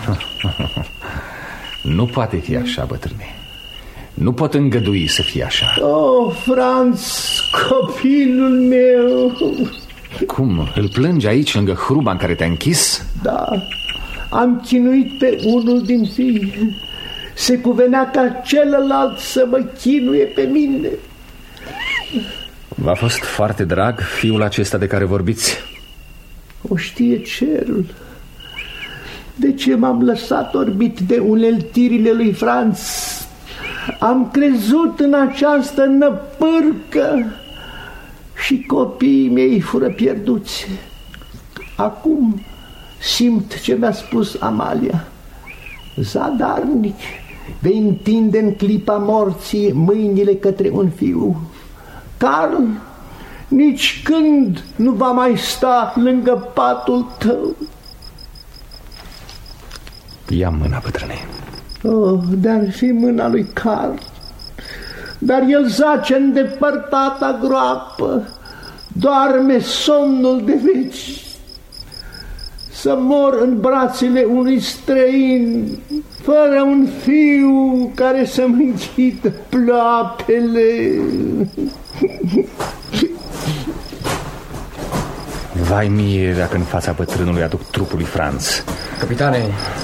nu poate fi așa, bătrâne. Nu pot îngădui să fie așa. Oh, Franz, copilul meu. Cum? Îl plângi aici, lângă hruba în care te-a închis? Da, am chinuit pe unul din fii. Se cuvenea ca celălalt să mă chinuie pe mine. V-a fost foarte drag fiul acesta de care vorbiți? O știe cerul. De ce m-am lăsat orbit de uneltirile lui Franz? Am crezut în această năpârcă și copiii mei fură pierduți. Acum simt ce mi-a spus Amalia. Zadarnic, vei întinde în clipa morții mâinile către un fiu. Carl nici când nu va mai sta lângă patul tău. Ia mâna, bătrâne. Oh, de-ar fi mâna lui Carl, dar el zace în depărtata groapă, doarme somnul de veci. Să mor în brațele unui străin, fără un fiu care să-mi închidă ploapele. Vai mie dacă în fața bătrânului aduc trupul lui Franz. Capitane,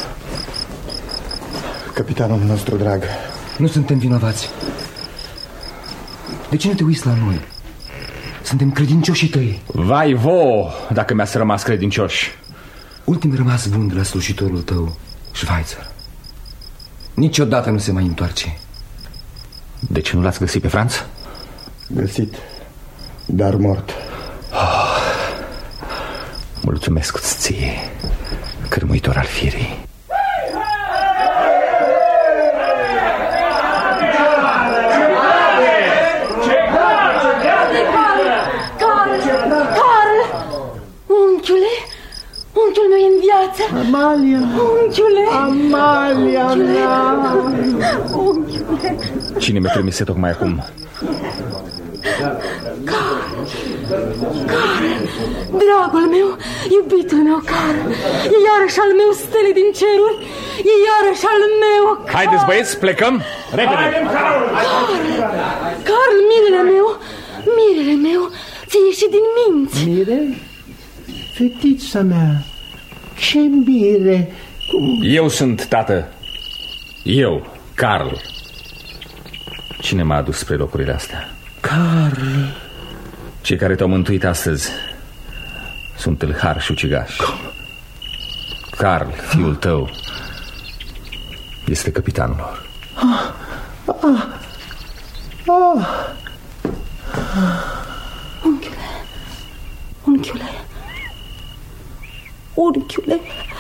capitanul nostru drag, nu suntem vinovați. De ce nu te uiți la noi? Suntem credincioșii tăi. Vai vouă dacă mi-ați rămas credincioși. Ultimul rămas bun de la slujitorul tău, Schweitzer. Niciodată nu se mai întoarce. De ce nu l-ați găsit pe Franz? Găsit, dar mort. Oh, mulțumesc ție, cârmuitor al firii. Amalia! Unchiule! Amalia mea! Unchiule! Cine mi-a trimise tocmai acum? Carl! Carl! Dragul meu, iubitul meu, Carl! E iarăși al meu, stele din ceruri! E iarăși al meu, Carl! Haideți, băieți, plecăm? Repede! Carl! Carl, mirele meu! Mirele meu! Ți-ai ieșit din minți! Mire? Fetița mea! Ce mire! Cum... Eu sunt, tată. Eu, Carl. Cine m-a adus spre locurile astea? Carl. Cei care te-au mântuit astăzi sunt tâlhari și ucigași. Carl, fiul tău, este capitanul lor. Ah, ah, ah. Unchiule, unchiule, unchiule,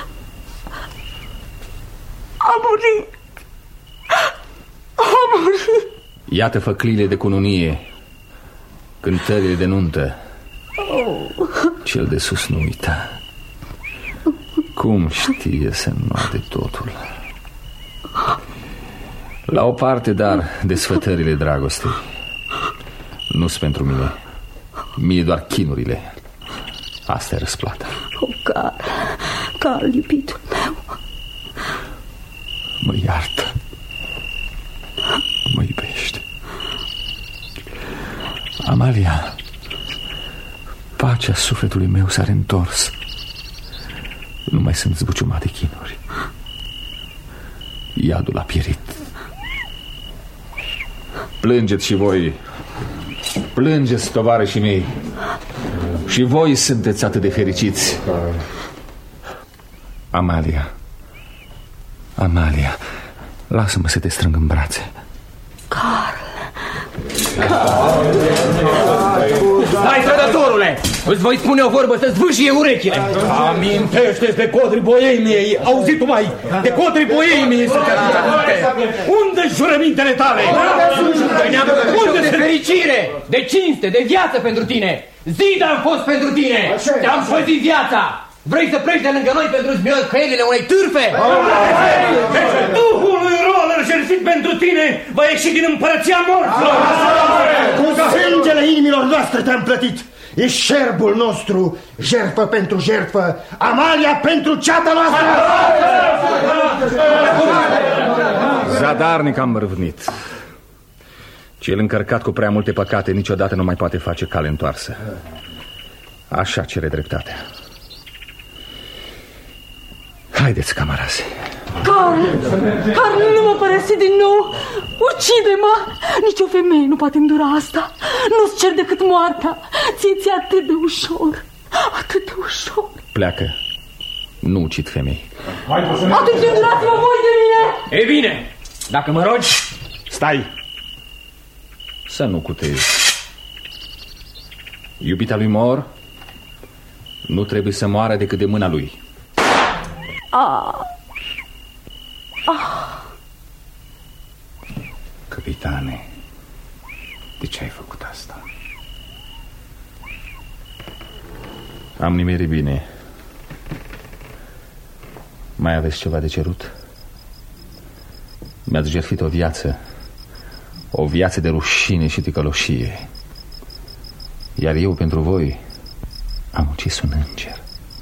a murit, a murit. Iată făcliile de cununie, cântările de nuntă. Oh. Cel de sus nu uita. Cum știe să înnoade totul. La o parte, dar, desfătările dragostei nu-s pentru mine. Mie doar chinurile. Asta e răsplata. Oh, Carl, Carl, iubitul meu. Mă iartă. Mă iubește. Amalia, pacea sufletului meu s-a reîntors. Nu mai sunt zbuciumate chinuri. Iadul a pierit. Plângeți și voi. Plângeți, tovarășii mei. Și voi sunteți atât de fericiți. Amalia, Amalia, lasă-mă să te strâng în brațe. Carl, Carl. Stai, trădătorule! Îți voi spune o vorbă să-ți vâșie urechile. Amintește-ți de codrii Boemiei. Auzi-tu mai, de codrii Boemiei să te aminte. Unde-s jurămintele tale? Unde de fericire, de cinste, de viață pentru tine. Zid am fost pentru tine. Te-am păzit viața. Vrei să pleci de lângă noi pentru zmioi căilele unei târfe? Duhul lui Roller jertfit pentru tine va ieși din împărăția morților. Cu sângele inimilor noastre te-am plătit. E șerbul nostru, jertfă pentru jertfă, Amalia pentru ceata noastră. Zadarnic am răvnit. Cel încărcat cu prea multe păcate niciodată nu mai poate face cale întoarsă. Așa cere dreptatea. Haideți, camarase. Carl, Carl, nu mă părăsi din nou. Ucide-mă. Nici o femeie nu poate îndura asta. Nu-ți cer decât moartea. Ție-ți atât de ușor. Atât de ușor. Pleacă. Nu ucid femei. Atunci îndurați-vă voi de mine. Ei bine, dacă mă rogi... Stai. Să nu cutezi. Iubita lui Mor nu trebuie să moară decât de mâna lui. Ah. Ah. Capitane, de ce ai făcut asta? Am nimerit bine. Mai aveți ceva de cerut? Mi-ați jertfit o viață. O viață de rușine și ticăloșie. Iar eu pentru voi am ucis un înger.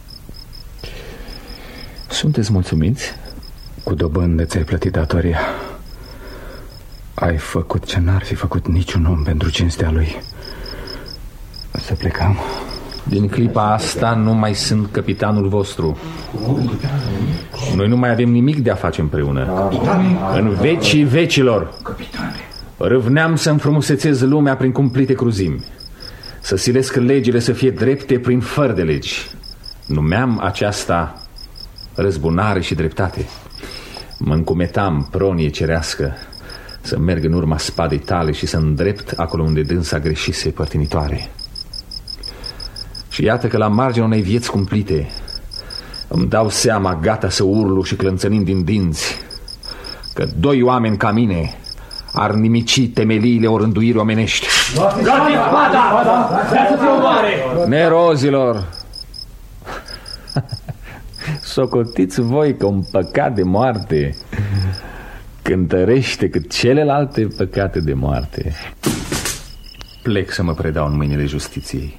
Sunteți mulțumiți? Cu dobândă ți-ai plătit datoria. Ai făcut ce n-ar fi făcut niciun om pentru cinstea lui. Să plecăm. Din clipa asta nu mai sunt capitanul vostru. Noi nu mai avem nimic de a face împreună. Capitane. În vecii vecilor. Capitane. Râvneam să înfrumusețez lumea prin cumplite cruzimi, să silesc legile să fie drepte prin fără de legi. Numeam aceasta răzbunare și dreptate. Mă încumetam, pronie cerească, să merg în urma spadei tale și să îndrept acolo unde dânsa greșise părtinitoare. Și iată că la marginea unei vieți cumplite îmi dau seama, gata să urlu și clănțănind din dinți, că doi oameni ca mine ar nimici temeliile orânduirii omenești. Dați-i spada! Vrea să se omoare! Nerozilor, Socotiți voi că un păcat de moarte cântărește cât celelalte păcate de moarte. Plec să mă predau în mâinile justiției.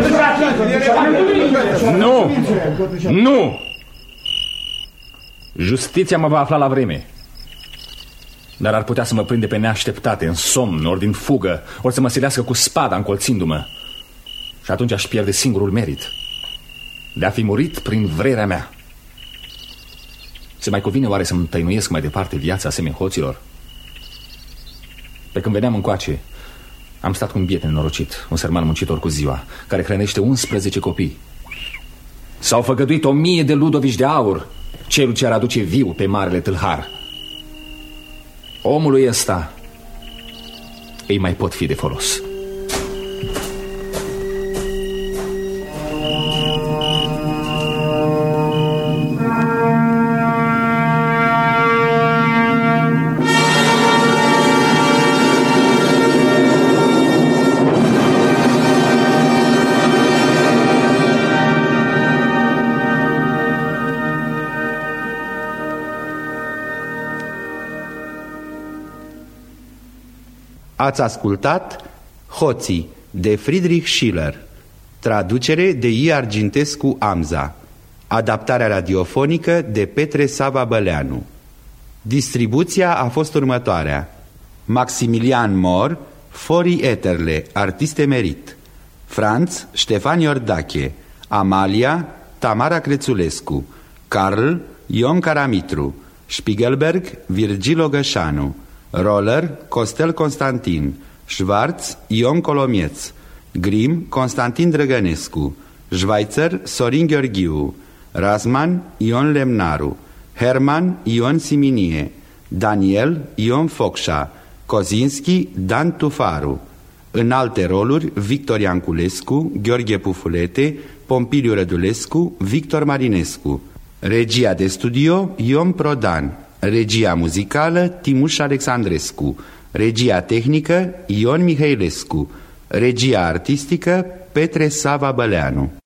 Nu! Nu! Justiția mă va afla la vreme. Dar ar putea să mă prinde pe neașteptate, în somn, ori din fugă, ori să mă silească cu spada încolțindu-mă. Și atunci aș pierde singurul merit de a fi murit prin vrerea mea. Se mai cuvine oare să-mi tăinuiesc mai departe viața asemenea hoților? Pe când veneam încoace, am stat cu un biet nenorocit, un sărman muncitor cu ziua, care hrănește unsprezece copii. S-au făgăduit o mie de ludovici de aur, celul ce ar aduce viu pe marele tâlhar. Omului ăsta îi mai pot fi de folos. Ați ascultat Hoții de Friedrich Schiller, traducere de I. Argintescu Amza, adaptarea radiofonică de Petre Sava Băleanu. Distribuția a fost următoarea: Maximilian Mor, Fori Eterle, artist emerit; Franz, Ștefan Iordache; Amalia, Tamara Crețulescu; Carl, Ion Caramitru; Spiegelberg, Virgil Ogășanu; Roller, Costel Constantin; Schwarz, Ion Colomieț; Grim, Constantin Drăgănescu; Schweitzer, Sorin Gheorghiu; Rasman, Ion Lemnaru; Herman, Ion Siminie; Daniel, Ion Focșa; Kozinski, Dan Tufaru. În alte roluri, Victor Ianculescu, Gheorghe Pufulete, Pompiliu Rădulescu, Victor Marinescu. Regia de studio, Ion Prodan. Regia muzicală, Timuș Alexandrescu. Regia tehnică, Ion Mihailescu. Regia artistică, Petre Sava Băleanu.